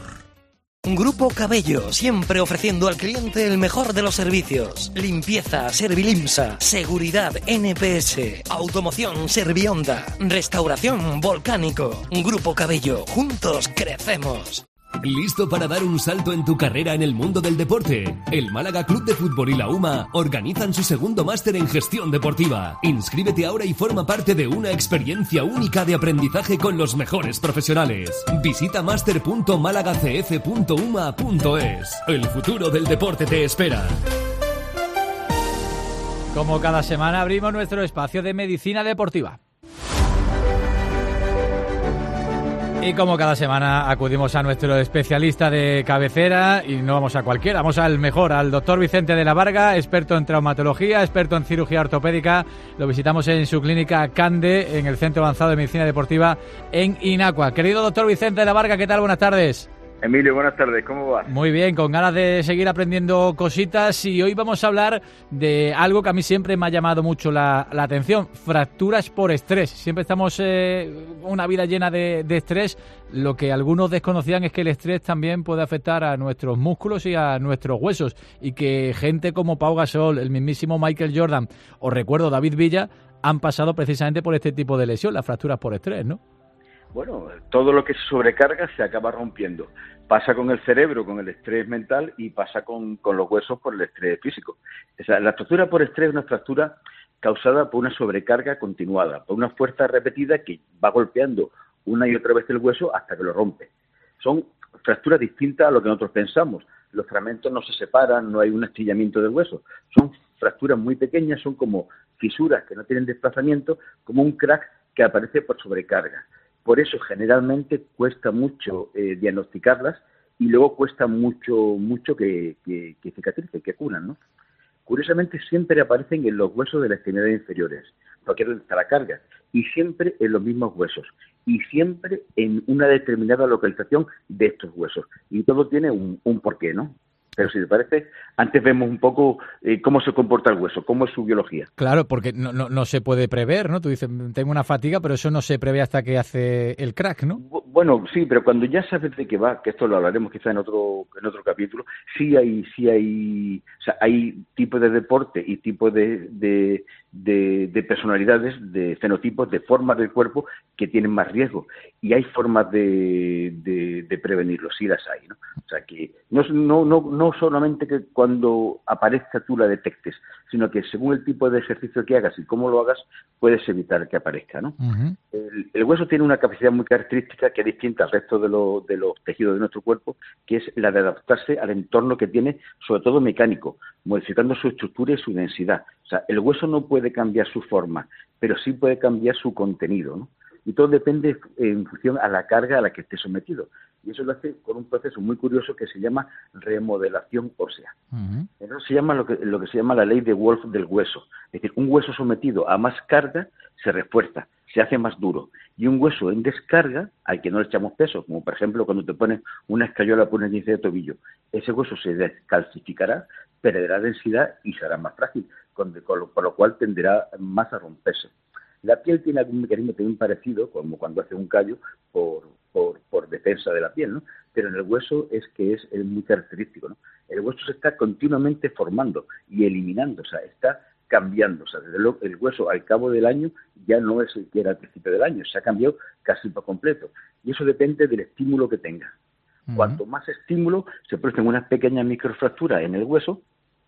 Grupo Cabello, siempre ofreciendo al cliente el mejor de los servicios. Limpieza, Servilimsa. Seguridad, N P S. Automoción, Servionda. Restauración, Volcánico. Grupo Cabello, juntos crecemos. ¿Listo para dar un salto en tu carrera en el mundo del deporte? El Málaga Club de Fútbol y la UMA organizan su segundo máster en gestión deportiva. Inscríbete ahora y forma parte de una experiencia única de aprendizaje con los mejores profesionales. Visita master punto málaga c f punto u m a punto es. El futuro del deporte te espera. Como cada semana abrimos nuestro espacio de medicina deportiva. Y como cada semana acudimos a nuestro especialista de cabecera y no vamos a cualquiera, vamos al mejor, al doctor Vicente de la Varga, experto en traumatología, experto en cirugía ortopédica. Lo visitamos en su clínica Cande, en el Centro Avanzado de Medicina Deportiva en Inacua. Querido doctor Vicente de la Varga, ¿qué tal? Buenas tardes. Emilio, buenas tardes, ¿cómo vas? Muy bien, con ganas de seguir aprendiendo cositas y hoy vamos a hablar de algo que a mí siempre me ha llamado mucho la, la atención, fracturas por estrés. Siempre estamos eh, una vida llena de, de estrés. Lo que algunos desconocían es que el estrés también puede afectar a nuestros músculos y a nuestros huesos y que gente como Pau Gasol, el mismísimo Michael Jordan o recuerdo David Villa han pasado precisamente por este tipo de lesión, las fracturas por estrés, ¿no? Bueno, todo lo que se sobrecarga se acaba rompiendo. Pasa con el cerebro, con el estrés mental y pasa con, con los huesos por el estrés físico. O sea, la fractura por estrés es una fractura causada por una sobrecarga continuada, por una fuerza repetida que va golpeando una y otra vez el hueso hasta que lo rompe. Son fracturas distintas a lo que nosotros pensamos. Los fragmentos no se separan, no hay un estillamiento del hueso. Son fracturas muy pequeñas, son como fisuras que no tienen desplazamiento, como un crack que aparece por sobrecarga. Por eso generalmente cuesta mucho eh, diagnosticarlas y luego cuesta mucho mucho que, que, que cicatricen, que curan, ¿no? Curiosamente siempre aparecen en los huesos de las extremidades inferiores, porque es donde está la carga, y siempre en los mismos huesos, y siempre en una determinada localización de estos huesos. Y todo tiene un, un porqué, ¿no? Pero si te parece, antes vemos un poco eh, cómo se comporta el hueso, cómo es su biología. Claro, porque no, no, no se puede prever, ¿no? Tú dices, tengo una fatiga, pero eso no se prevé hasta que hace el crack, ¿no? Bueno, sí, pero cuando ya sabes de qué va, que esto lo hablaremos quizá en otro en otro capítulo, sí hay sí hay, o sea, hay tipos de deporte y tipos de, de, de, de personalidades, de fenotipos, de formas del cuerpo que tienen más riesgo. Y hay formas de, de, de prevenirlo, sí las hay, ¿no? O sea, que no, no, no, no solamente que cuando aparezca tú la detectes, sino que según el tipo de ejercicio que hagas y cómo lo hagas, puedes evitar que aparezca, ¿no? Uh-huh. El, el hueso tiene una capacidad muy característica que es distinta al resto de, lo, de los tejidos de nuestro cuerpo, que es la de adaptarse al entorno que tiene, sobre todo mecánico, modificando su estructura y su densidad. O sea, el hueso no puede cambiar su forma, pero sí puede cambiar su contenido, ¿no? Y todo depende en función a la carga a la que esté sometido. Y eso lo hace con un proceso muy curioso que se llama remodelación ósea. Uh-huh. Eso se llama lo que, lo que se llama la ley de Wolff del hueso. Es decir, un hueso sometido a más carga se refuerza, se hace más duro. Y un hueso en descarga, al que no le echamos peso, como por ejemplo cuando te pones una escayola por un esguince de tobillo, ese hueso se descalcificará, perderá densidad y será más frágil, con, con lo, por lo cual tenderá más a romperse. La piel tiene algún mecanismo también parecido, como cuando hace un callo, por, por, por defensa de la piel, ¿no? Pero en el hueso es que es, es muy característico, ¿no? El hueso se está continuamente formando y eliminando, o sea, está cambiando. O sea, desde luego, el hueso al cabo del año ya no es el que era al principio del año, se ha cambiado casi por completo. Y eso depende del estímulo que tenga. Uh-huh. Cuanto más estímulo, se producen unas pequeñas microfracturas en el hueso,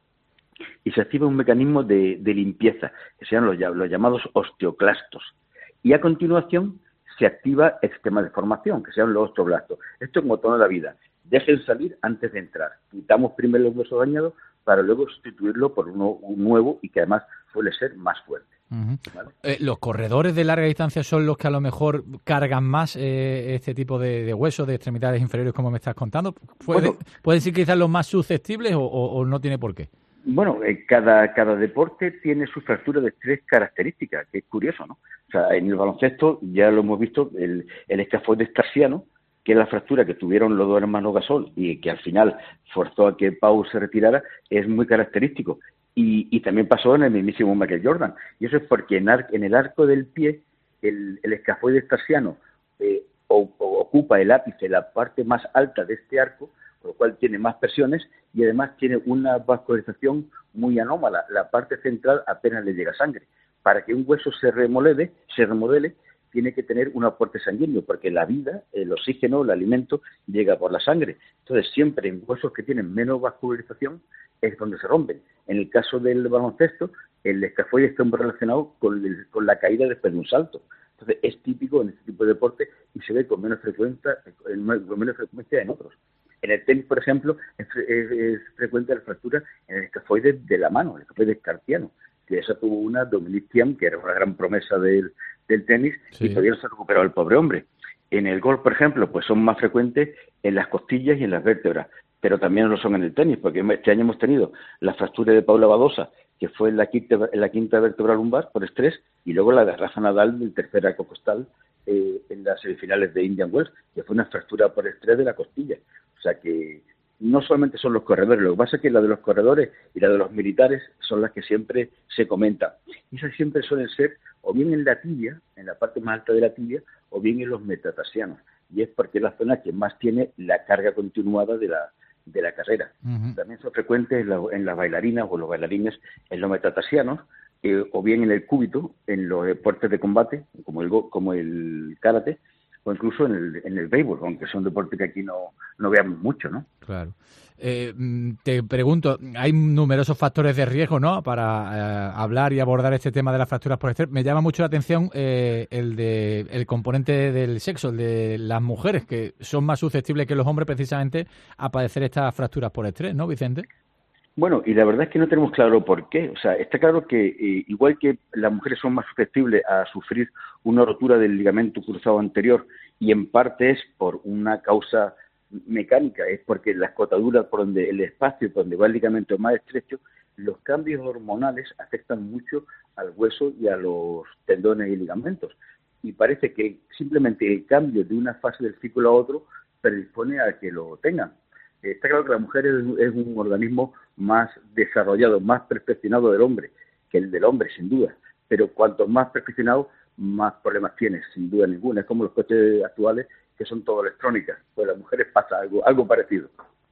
y se activa un mecanismo de, de limpieza, que se llaman los, los llamados osteoclastos. Y a continuación se activa el sistema de formación, que se llaman los osteoblastos. Esto es como toda la vida. Dejen salir antes de entrar. Quitamos primero los huesos dañados para luego sustituirlo por uno un nuevo y que además suele ser más fuerte. Uh-huh. ¿Vale? Eh, ¿Los corredores de larga distancia son los que a lo mejor cargan más eh, este tipo de, de huesos, de extremidades inferiores, como me estás contando? ¿Puede, bueno, ¿Pueden ser quizás los más susceptibles o, o, o no tiene por qué? Bueno, eh, cada, cada deporte tiene su fractura de estrés característica, que es curioso, ¿no? O sea, en el baloncesto ya lo hemos visto, el, el escafoides tarsiano, que es la fractura que tuvieron los dos hermanos Gasol y que al final forzó a que Pau se retirara, es muy característico. Y, y también pasó en el mismísimo Michael Jordan. Y eso es porque en, ar, en el arco del pie, el, el escafoides tarsiano eh, o, o ocupa el ápice, la parte más alta de este arco, por lo cual tiene más presiones y además tiene una vascularización muy anómala. La parte central apenas le llega sangre. Para que un hueso se remodele, se remodele, tiene que tener un aporte sanguíneo, porque la vida, el oxígeno, el alimento, llega por la sangre. Entonces, siempre en huesos que tienen menos vascularización es donde se rompen. En el caso del baloncesto, el escafoides está muy relacionado con, el, con la caída después de un salto. Entonces, es típico en este tipo de deporte y se ve con menos frecuencia, con menos frecuencia en otros. En el tenis, por ejemplo, es, es, es frecuente la fractura en el escafoides de la mano, el escafoides carpiano, que esa tuvo una Dominique Thiem, que era una gran promesa del, del tenis, sí. Y todavía no se ha recuperado el pobre hombre. En el golf, por ejemplo, pues son más frecuentes en las costillas y en las vértebras, pero también lo son en el tenis, porque este año hemos tenido la fractura de Paula Badosa, que fue en la quinta, en la quinta vértebra lumbar por estrés, y luego la de Rafa Nadal del tercer arco costal eh, en las semifinales de Indian Wells, que fue una fractura por estrés de la costilla. O sea que no solamente son los corredores, lo que pasa es que la de los corredores y la de los militares son las que siempre se comentan. Y esas siempre suelen ser o bien en la tibia, en la parte más alta de la tibia, o bien en los metatarsianos. Y es porque es la zona que más tiene la carga continuada de la, de la carrera. Uh-huh. También son frecuentes en, la, en las bailarinas o los bailarines en los metatarsianos, eh, o bien en el cúbito, en los deportes de combate, como el, como el karate, o incluso en el, en el béisbol, aunque es un deporte que aquí no, no veamos mucho, ¿no? Claro. Eh, te pregunto, hay numerosos factores de riesgo, ¿no?, para eh, hablar y abordar este tema de las fracturas por estrés. Me llama mucho la atención eh, el de el componente del sexo, el de las mujeres, que son más susceptibles que los hombres precisamente a padecer estas fracturas por estrés, ¿no, Vicente? Bueno, y la verdad es que no tenemos claro por qué. O sea, está claro que eh, igual que las mujeres son más susceptibles a sufrir una rotura del ligamento cruzado anterior, y en parte es por una causa mecánica, es porque la escotadura, por donde el espacio por donde va el ligamento es más estrecho, los cambios hormonales afectan mucho al hueso y a los tendones y ligamentos. Y parece que simplemente el cambio de una fase del ciclo a otro predispone a que lo tengan. Está claro que la mujer es, es un organismo más desarrollado, más perfeccionado del hombre, que el del hombre, sin duda. Pero cuanto más perfeccionado, más problemas tiene, sin duda ninguna. Es como los coches actuales, que son todo electrónicas. Pues a las mujeres pasa algo, algo parecido.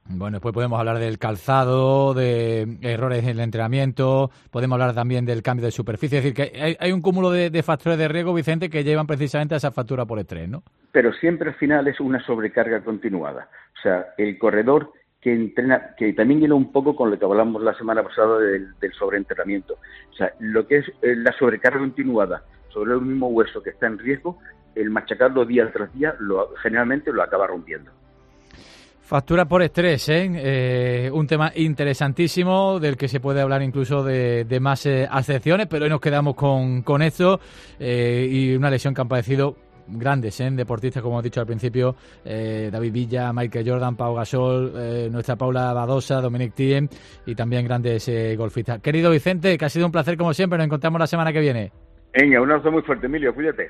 Bueno, después podemos hablar del calzado, de errores en el entrenamiento, podemos hablar también del cambio de superficie. Es decir, que hay, hay un cúmulo de, de factores de riesgo, Vicente, que llevan precisamente a esa factura por estrés, ¿no? Pero siempre al final es una sobrecarga continuada. O sea, el corredor que entrena, que también viene un poco con lo que hablamos la semana pasada del, del sobreentrenamiento. O sea, lo que es eh, la sobrecarga continuada sobre el mismo hueso que está en riesgo, el machacarlo día tras día, lo, generalmente lo acaba rompiendo. Factura por estrés, ¿eh? Eh, un tema interesantísimo del que se puede hablar incluso de, de más eh, acepciones, pero hoy nos quedamos con, con esto eh, y una lesión que han padecido grandes ¿eh? deportistas, como hemos dicho al principio, eh, David Villa, Michael Jordan, Pau Gasol, eh, nuestra Paula Badosa, Dominic Thiem y también grandes eh, golfistas. Querido Vicente, que ha sido un placer como siempre, nos encontramos la semana que viene. Venga, un abrazo muy fuerte, Emilio, cuídate.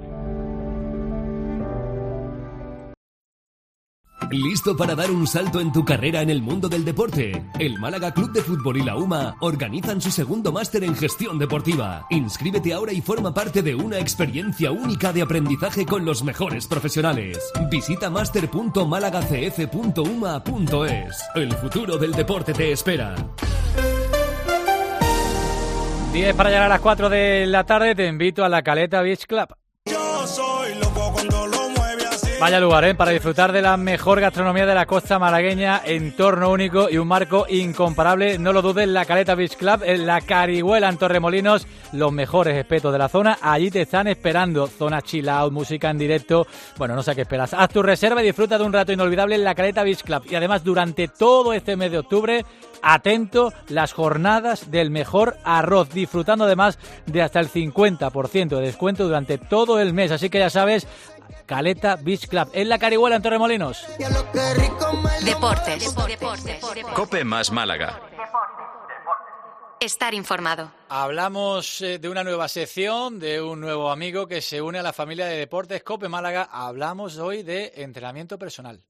¿Listo para dar un salto en tu carrera en el mundo del deporte? El Málaga Club de Fútbol y la UMA organizan su segundo máster en gestión deportiva. Inscríbete ahora y forma parte de una experiencia única de aprendizaje con los mejores profesionales. Visita master punto málaga c f punto u m a punto e s. El futuro del deporte te espera. diez para llegar a las cuatro de la tarde, te invito a la Caleta Beach Club. Yo soy loco cuando lo mueve así. Vaya lugar, ¿eh? Para disfrutar de la mejor gastronomía de la costa malagueña, entorno único y un marco incomparable. No lo dudes, la Caleta Beach Club, en la Carihuela, en Torremolinos, los mejores espetos de la zona, allí te están esperando. Zona chill out, música en directo, bueno, no sé a qué esperas. Haz tu reserva y disfruta de un rato inolvidable en la Caleta Beach Club. Y además, durante todo este mes de octubre, atento, las jornadas del mejor arroz, disfrutando además de hasta el cincuenta por ciento de descuento durante todo el mes. Así que ya sabes, Caleta Beach Club, en la Carihuela, en Torremolinos. Deportes. Deportes. COPE más Málaga. Estar informado. Hablamos eh, de una nueva sección, de un nuevo amigo que se une a la familia de Deportes COPE Málaga. Hablamos hoy de entrenamiento personal.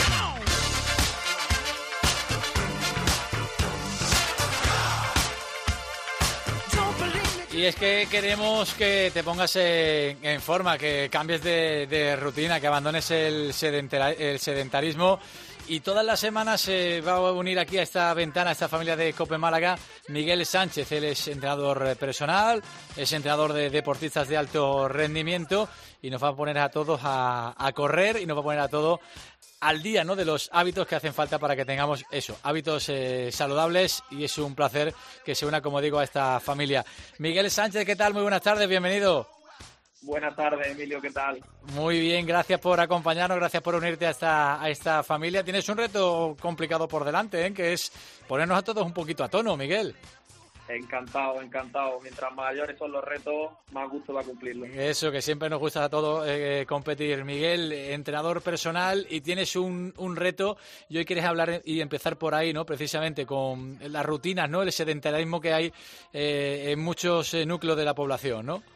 Y es que queremos que te pongas en, en forma, que cambies de, de rutina, que abandones el, sedentara, el sedentarismo. Y todas las semanas se va a unir aquí a esta ventana, a esta familia de COPE Málaga, Miguel Sánchez. Él es entrenador personal, es entrenador de deportistas de alto rendimiento y nos va a poner a todos a, a correr y nos va a poner a todos al día, ¿no?, de los hábitos que hacen falta para que tengamos eso, hábitos eh, saludables, y es un placer que se una, como digo, a esta familia. Miguel Sánchez, ¿qué tal? Muy buenas tardes, bienvenido. Buenas tardes, Emilio, ¿qué tal? Muy bien, gracias por acompañarnos, gracias por unirte a esta, a esta familia. Tienes un reto complicado por delante, ¿eh?, que es ponernos a todos un poquito a tono, Miguel. Encantado, encantado. Mientras mayores son los retos, más gusto va a cumplirlo. Eso, que siempre nos gusta a todos eh, competir. Miguel, entrenador personal, y tienes un, un reto, y hoy quieres hablar y empezar por ahí, ¿no?, precisamente con las rutinas, ¿no?, el sedentarismo que hay eh, en muchos eh, núcleos de la población, ¿no?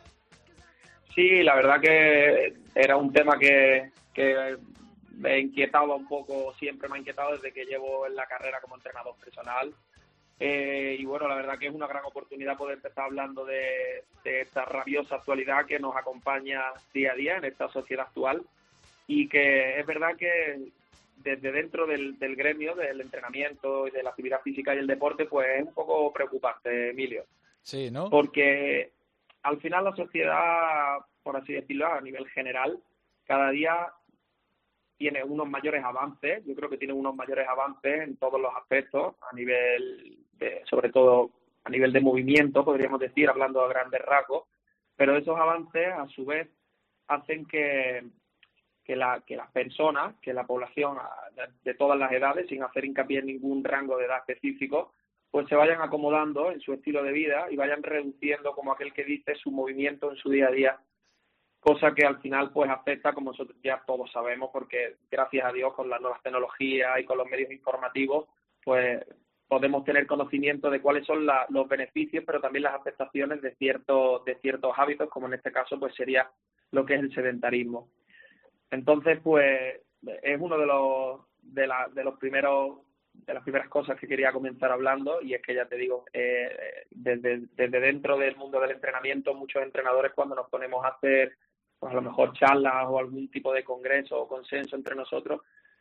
Sí, la verdad que era un tema que, que me inquietaba un poco, siempre me ha inquietado desde que llevo en la carrera como entrenador personal. Eh, y bueno, la verdad que es una gran oportunidad poder empezar hablando de, de esta rabiosa actualidad que nos acompaña día a día en esta sociedad actual, y que es verdad que desde dentro del, del gremio del entrenamiento y de la actividad física y el deporte, pues es un poco preocupante, Emilio. Sí, ¿no? Porque al final la sociedad, por así decirlo, a nivel general, cada día tiene unos mayores avances, yo creo que tiene unos mayores avances en todos los aspectos, a nivel de, sobre todo a nivel de movimiento, podríamos decir, hablando a grandes rasgos, pero esos avances a su vez hacen que, que, la, que las personas, que la población de, de todas las edades, sin hacer hincapié en ningún rango de edad específico, pues se vayan acomodando en su estilo de vida y vayan reduciendo, como aquel que dice, su movimiento en su día a día, cosa que al final pues afecta, como nosotros ya todos sabemos, porque gracias a Dios con las nuevas tecnologías y con los medios informativos pues podemos tener conocimiento de cuáles son la, los beneficios, pero también las afectaciones de ciertos de ciertos hábitos, como en este caso pues sería lo que es el sedentarismo. Entonces pues es uno de los de, la, de los primeros de las primeras cosas que quería comenzar hablando, y es que ya te digo, eh, desde, desde dentro del mundo del entrenamiento, muchos entrenadores cuando nos ponemos a hacer pues a lo mejor charlas o algún tipo de congreso o consenso entre nosotros,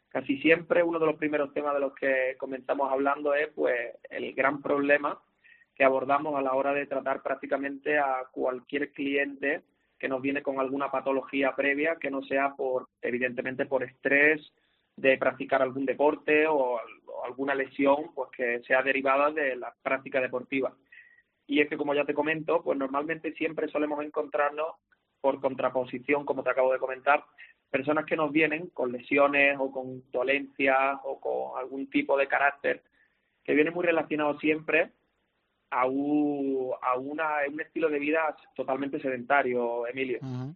casi siempre uno de los primeros temas de los que comenzamos hablando es pues el gran problema que abordamos a la hora de tratar prácticamente a cualquier cliente que nos viene con alguna patología previa que no sea por, evidentemente, por estrés de practicar algún deporte o, o alguna lesión pues que sea derivada de la práctica deportiva. Y es que, como ya te comento, pues normalmente siempre solemos encontrarnos, por contraposición, como te acabo de comentar, personas que nos vienen con lesiones o con dolencias o con algún tipo de carácter que viene muy relacionado siempre a un, a una, un estilo de vida totalmente sedentario, Emilio. Uh-huh.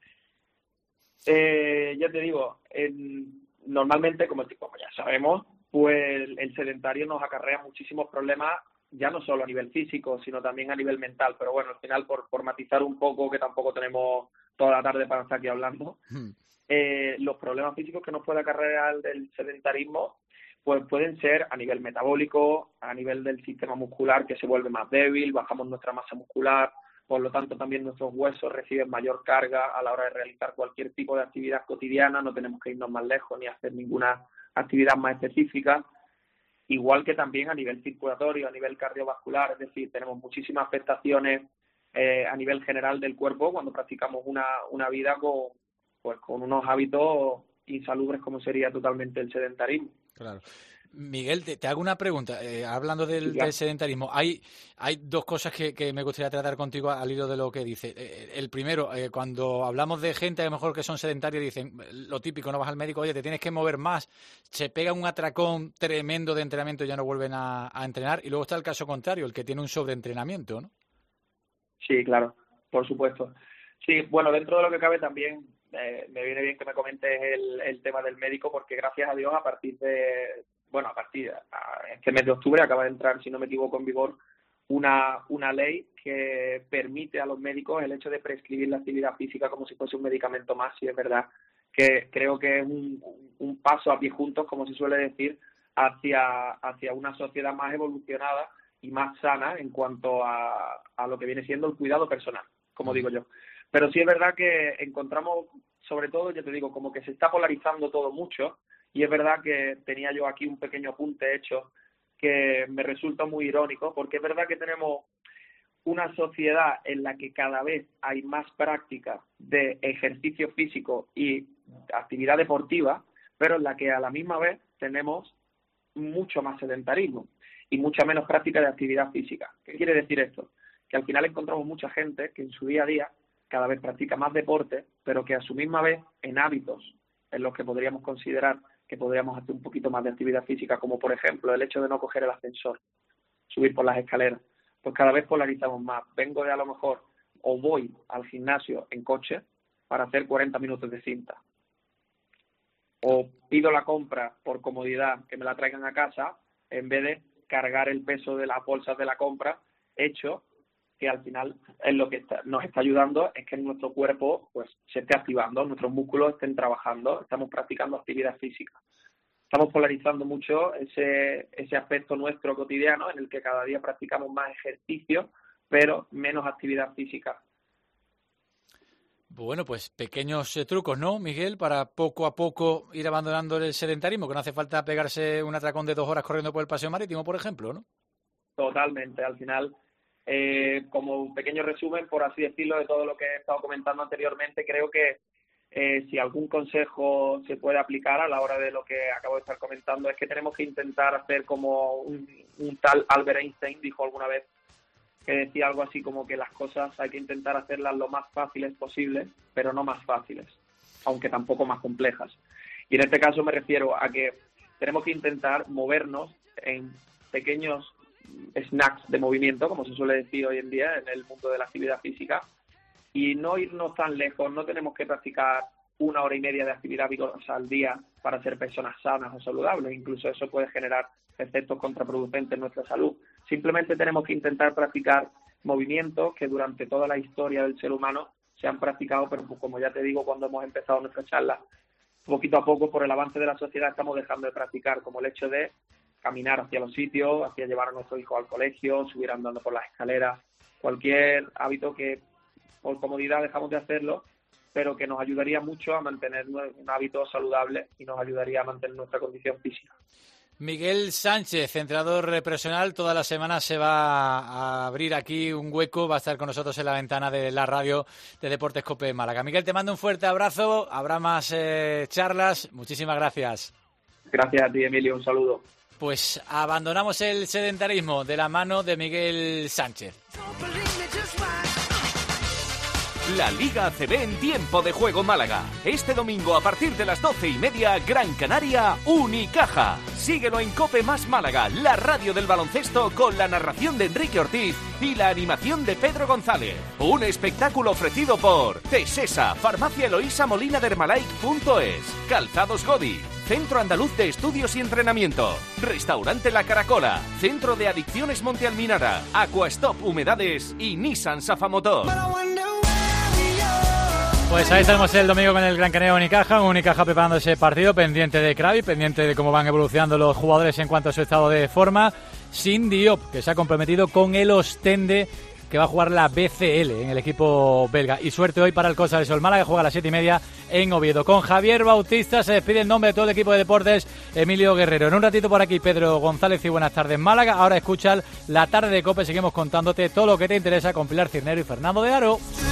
Eh, ya te digo, en, normalmente, como, como ya sabemos, pues el, el sedentario nos acarrea muchísimos problemas, ya no solo a nivel físico, sino también a nivel mental. Pero bueno, al final, por, por matizar un poco, que tampoco tenemos toda la tarde para estar aquí hablando, uh-huh. eh, los problemas físicos que nos puede acarrear el sedentarismo pues pueden ser a nivel metabólico, a nivel del sistema muscular que se vuelve más débil, bajamos nuestra masa muscular, por lo tanto también nuestros huesos reciben mayor carga a la hora de realizar cualquier tipo de actividad cotidiana, no tenemos que irnos más lejos ni hacer ninguna actividad más específica, igual que también a nivel circulatorio, a nivel cardiovascular, es decir, tenemos muchísimas afectaciones eh, a nivel general del cuerpo cuando practicamos una, una vida con, pues, con unos hábitos insalubres como sería totalmente el sedentarismo. Claro. Miguel, te, te hago una pregunta. Eh, hablando del, sí, claro. del sedentarismo, hay hay dos cosas que, que me gustaría tratar contigo al hilo de lo que dice. Eh, el primero, eh, cuando hablamos de gente a lo mejor que son sedentarios, dicen lo típico, no vas al médico, oye, te tienes que mover más, se pega un atracón tremendo de entrenamiento y ya no vuelven a, a entrenar. Y luego está el caso contrario, el que tiene un sobreentrenamiento, ¿no? Sí, claro, por supuesto. Sí, bueno, dentro de lo que cabe también eh, me viene bien que me comentes el, el tema del médico, porque gracias a Dios a partir de... bueno, a partir de este mes de octubre acaba de entrar, si no me equivoco, en vigor una, una ley que permite a los médicos el hecho de prescribir la actividad física como si fuese un medicamento más, y es verdad que creo que es un, un paso a pie juntos, como se suele decir, hacia, hacia una sociedad más evolucionada y más sana en cuanto a, a lo que viene siendo el cuidado personal, como digo yo. Pero sí es verdad que encontramos, sobre todo, ya te digo, como que se está polarizando todo mucho. Y es verdad que tenía yo aquí un pequeño apunte hecho que me resulta muy irónico, porque es verdad que tenemos una sociedad en la que cada vez hay más práctica de ejercicio físico y actividad deportiva, pero en la que a la misma vez tenemos mucho más sedentarismo y mucha menos práctica de actividad física. ¿Qué quiere decir esto? Que al final encontramos mucha gente que en su día a día cada vez practica más deporte, pero que a su misma vez en hábitos en los que podríamos considerar que podríamos hacer un poquito más de actividad física, como por ejemplo el hecho de no coger el ascensor, subir por las escaleras, pues cada vez polarizamos más. Vengo de a lo mejor, o voy al gimnasio en coche para hacer cuarenta minutos de cinta, o pido la compra por comodidad, que me la traigan a casa, en vez de cargar el peso de las bolsas de la compra, hecho que al final es lo que está, nos está ayudando es que nuestro cuerpo pues se esté activando, nuestros músculos estén trabajando, estamos practicando actividad física. Estamos polarizando mucho ese, ese aspecto nuestro cotidiano en el que cada día practicamos más ejercicio, pero menos actividad física. Bueno, pues pequeños eh, trucos, ¿no, Miguel? Para poco a poco ir abandonando el sedentarismo, que no hace falta pegarse un atracón de dos horas corriendo por el paseo marítimo, por ejemplo, ¿no? Totalmente, al final... Eh, como un pequeño resumen, por así decirlo, de todo lo que he estado comentando anteriormente, creo que eh, si algún consejo se puede aplicar a la hora de lo que acabo de estar comentando es que tenemos que intentar hacer como un, un tal Albert Einstein dijo alguna vez, que decía algo así como que las cosas hay que intentar hacerlas lo más fáciles posible, pero no más fáciles, aunque tampoco más complejas. Y en este caso me refiero a que tenemos que intentar movernos en pequeños snacks de movimiento, como se suele decir hoy en día en el mundo de la actividad física, y no irnos tan lejos. No tenemos que practicar una hora y media de actividad vigorosa al día para ser personas sanas o saludables, incluso eso puede generar efectos contraproducentes en nuestra salud. Simplemente tenemos que intentar practicar movimientos que durante toda la historia del ser humano se han practicado, pero como ya te digo, cuando hemos empezado nuestra charla, poquito a poco por el avance de la sociedad estamos dejando de practicar, como el hecho de caminar hacia los sitios, hacia llevar a nuestros hijos al colegio, subir andando por las escaleras, cualquier hábito que por comodidad dejamos de hacerlo pero que nos ayudaría mucho a mantener un hábito saludable y nos ayudaría a mantener nuestra condición física. Miguel Sánchez, entrenador personal, toda la semana se va a abrir aquí un hueco, va a estar con nosotros en la ventana de la radio de Deportes COPE Málaga. Miguel, te mando un fuerte abrazo, habrá más eh, charlas, muchísimas gracias. Gracias a ti, Emilio, un saludo. Pues abandonamos el sedentarismo de la mano de Miguel Sánchez. La Liga A C B en tiempo de juego Málaga. Este domingo a partir de las doce y media, Gran Canaria, Unicaja. Síguelo en COPE Más Málaga, la radio del baloncesto, con la narración de Enrique Ortiz y la animación de Pedro González. Un espectáculo ofrecido por Tesesa, Farmacia Eloísa Molina de Hermalaic punto es, Calzados Godi, Centro Andaluz de Estudios y Entrenamiento, Restaurante La Caracola, Centro de Adicciones Monte Alminara, Aquastop Humedades y Nissan Safamotor. Pues ahí estaremos el domingo con el Gran Canaria Unicaja, Unicaja preparando ese partido, pendiente de Kravi, pendiente de cómo van evolucionando los jugadores en cuanto a su estado de forma, sin Diop, que se ha comprometido con el Ostende, que va a jugar la B C L en el equipo belga. Y suerte hoy para el Costa del Sol Málaga, que juega a las siete y media en Oviedo. Con Javier Bautista se despide en nombre de todo el equipo de deportes Emilio Guerrero. En un ratito por aquí Pedro González y buenas tardes Málaga. Ahora escucha la tarde de COPE, seguimos contándote todo lo que te interesa con Pilar Cirnero y Fernando de Aro.